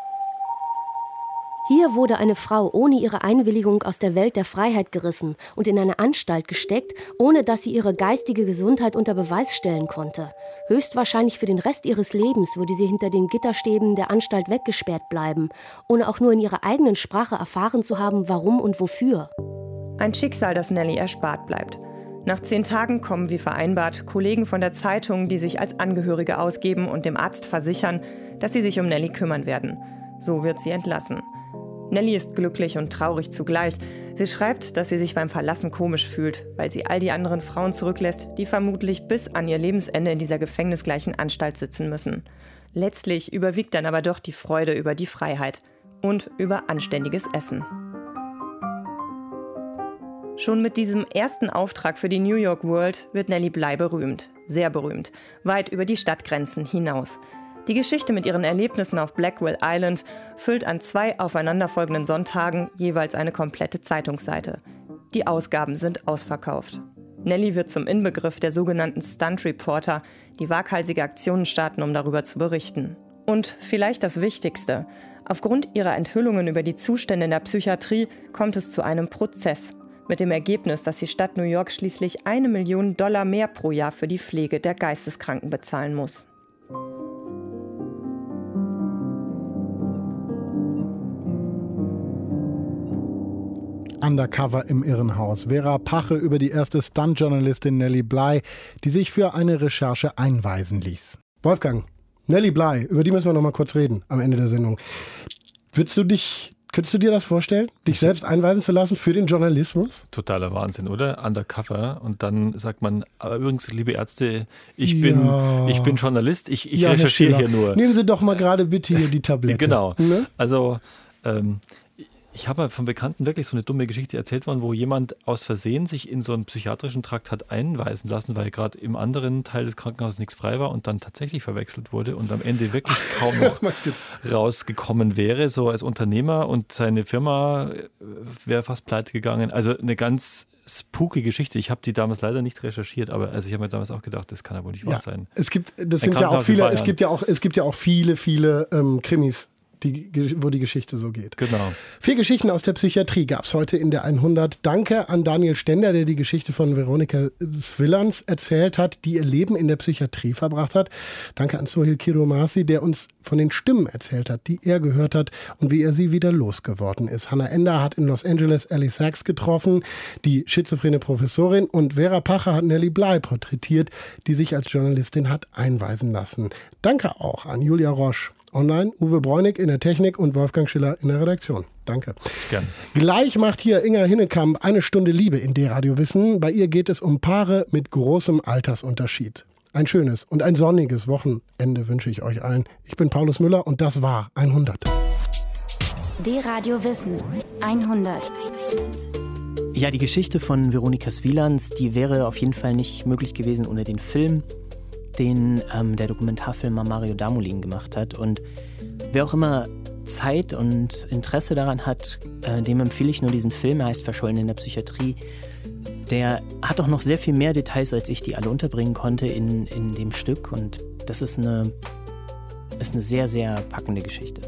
Hier wurde eine Frau ohne ihre Einwilligung aus der Welt der Freiheit gerissen und in eine Anstalt gesteckt, ohne dass sie ihre geistige Gesundheit unter Beweis stellen konnte. Höchstwahrscheinlich für den Rest ihres Lebens würde sie hinter den Gitterstäben der Anstalt weggesperrt bleiben, ohne auch nur in ihrer eigenen Sprache erfahren zu haben, warum und wofür. Ein Schicksal, das Nelly erspart bleibt. Nach zehn Tagen kommen wie vereinbart Kollegen von der Zeitung, die sich als Angehörige ausgeben und dem Arzt versichern, dass sie sich um Nelly kümmern werden. So wird sie entlassen. Nelly ist glücklich und traurig zugleich. Sie schreibt, dass sie sich beim Verlassen komisch fühlt, weil sie all die anderen Frauen zurücklässt, die vermutlich bis an ihr Lebensende in dieser gefängnisgleichen Anstalt sitzen müssen. Letztlich überwiegt dann aber doch die Freude über die Freiheit und über anständiges Essen. Schon mit diesem ersten Auftrag für die New York World wird Nelly Bly berühmt, sehr berühmt, weit über die Stadtgrenzen hinaus. Die Geschichte mit ihren Erlebnissen auf Blackwell Island füllt an zwei aufeinanderfolgenden Sonntagen jeweils eine komplette Zeitungsseite. Die Ausgaben sind ausverkauft. Nelly wird zum Inbegriff der sogenannten Stunt Reporter, die waghalsige Aktionen starten, um darüber zu berichten. Und vielleicht das Wichtigste: Aufgrund ihrer Enthüllungen über die Zustände in der Psychiatrie kommt es zu einem Prozess. Mit dem Ergebnis, dass die Stadt New York schließlich eine Million Dollar mehr pro Jahr für die Pflege der Geisteskranken bezahlen muss. Undercover im Irrenhaus. Vera Pache über die erste Stunt-Journalistin Nelly Bly, die sich für eine Recherche einweisen ließ. Wolfgang, Nelly Bly, über die müssen wir noch mal kurz reden am Ende der Sendung. Würdest du dich, könntest du dir das vorstellen, dich selbst einweisen zu lassen für den Journalismus? Totaler Wahnsinn, oder? Undercover. Und dann sagt man, aber übrigens, liebe Ärzte, ich bin, Ja. ich bin Journalist, ich, ich Ja, Herr recherchiere Schiller, hier nur. Nehmen Sie doch mal gerade bitte hier die Tablette. Genau. Ne? Also, ähm, ich habe mal von Bekannten wirklich so eine dumme Geschichte erzählt worden, wo jemand aus Versehen sich in so einen psychiatrischen Trakt hat einweisen lassen, weil gerade im anderen Teil des Krankenhauses nichts frei war und dann tatsächlich verwechselt wurde und am Ende wirklich kaum noch rausgekommen wäre, so als Unternehmer, und seine Firma wäre fast pleite gegangen. Also eine ganz spooky Geschichte. Ich habe die damals leider nicht recherchiert, aber also ich habe mir damals auch gedacht, das kann ja wohl nicht wahr Ja. sein. Es gibt, das Ein sind ja auch Krankenhaus in viele, es Bayern. gibt ja auch, es gibt ja auch viele, viele ähm, Krimis, die, wo die Geschichte so geht. Genau. Vier Geschichten aus der Psychiatrie gab es heute in der hundert. Danke an Daniel Stender, der die Geschichte von Veronika Swillans erzählt hat, die ihr Leben in der Psychiatrie verbracht hat. Danke an Sohil Kiromasi, der uns von den Stimmen erzählt hat, die er gehört hat und wie er sie wieder losgeworden ist. Hannah Ender hat in Los Angeles Ellie Sachs getroffen, die schizophrene Professorin, und Vera Pache hat Nelly Bly porträtiert, die sich als Journalistin hat einweisen lassen. Danke auch an Julia Roche online, Uwe Bräunig in der Technik und Wolfgang Schiller in der Redaktion. Danke. Gerne. Gleich macht hier Inga Hinnekamp eine Stunde Liebe in D-Radio Wissen. Bei ihr geht es um Paare mit großem Altersunterschied. Ein schönes und ein sonniges Wochenende wünsche ich euch allen. Ich bin Paulus Müller und das war hundert. D-Radio Wissen hundert. Ja, die Geschichte von Veronika Swillans, die wäre auf jeden Fall nicht möglich gewesen ohne den Film, den ähm, der Dokumentarfilmer Mario Damolin gemacht hat. Und wer auch immer Zeit und Interesse daran hat, äh, dem empfehle ich nur diesen Film. Er heißt Verschollen in der Psychiatrie. Der hat auch noch sehr viel mehr Details, als ich die alle unterbringen konnte in, in dem Stück. Und das ist eine, ist eine sehr, sehr packende Geschichte.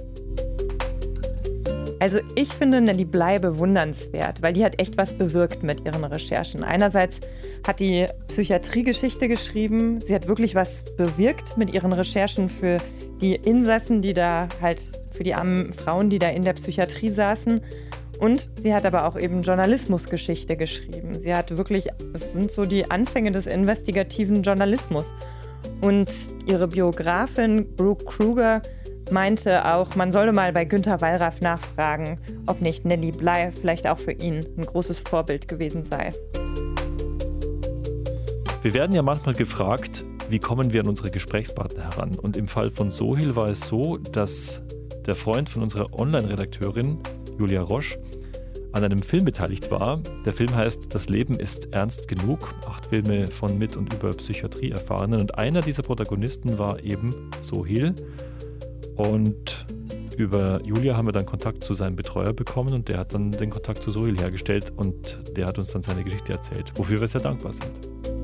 Also ich finde Nelly Bly bewundernswert, weil die hat echt was bewirkt mit ihren Recherchen. Einerseits hat die Psychiatriegeschichte geschrieben, sie hat wirklich was bewirkt mit ihren Recherchen für die Insassen, die da halt, für die armen Frauen, die da in der Psychiatrie saßen. Und sie hat aber auch eben Journalismusgeschichte geschrieben. Sie hat wirklich, es sind so die Anfänge des investigativen Journalismus. Und ihre Biografin Brooke Kruger meinte auch, man solle mal bei Günter Wallraff nachfragen, ob nicht Nelly Bly vielleicht auch für ihn ein großes Vorbild gewesen sei. Wir werden ja manchmal gefragt, wie kommen wir an unsere Gesprächspartner heran? Und im Fall von Sohil war es so, dass der Freund von unserer Online-Redakteurin, Julia Roche, an einem Film beteiligt war. Der Film heißt Das Leben ist ernst genug. Acht Filme von mit und über Psychiatrie erfahrenen. Und einer dieser Protagonisten war eben Sohil. Und über Julia haben wir dann Kontakt zu seinem Betreuer bekommen und der hat dann den Kontakt zu Sohil hergestellt und der hat uns dann seine Geschichte erzählt, wofür wir sehr dankbar sind.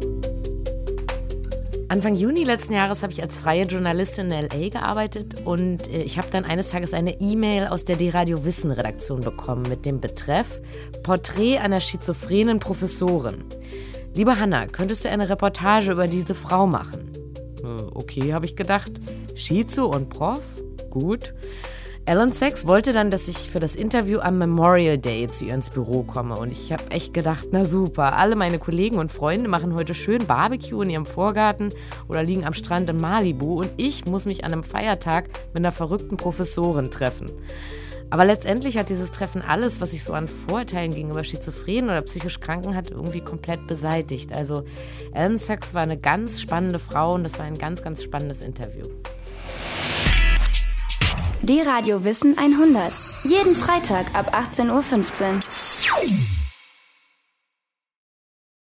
Anfang Juni letzten Jahres habe ich als freie Journalistin in L A gearbeitet und ich habe dann eines Tages eine E-Mail aus der D-Radio Wissen Redaktion bekommen mit dem Betreff Porträt einer schizophrenen Professorin. Liebe Hanna, könntest du eine Reportage über diese Frau machen? Okay, habe ich gedacht. Schizo und Prof? Gut. Alan Sachs wollte dann, dass ich für das Interview am Memorial Day zu ihr ins Büro komme. Und ich habe echt gedacht, na super, alle meine Kollegen und Freunde machen heute schön Barbecue in ihrem Vorgarten oder liegen am Strand in Malibu. Und ich muss mich an einem Feiertag mit einer verrückten Professorin treffen. Aber letztendlich hat dieses Treffen alles, was ich so an Vorurteilen gegenüber Schizophrenen oder psychisch Kranken hatte, irgendwie komplett beseitigt. Also Alan Sachs war eine ganz spannende Frau und das war ein ganz, ganz spannendes Interview. D-Radio Wissen hundert. Jeden Freitag ab achtzehn Uhr fünfzehn.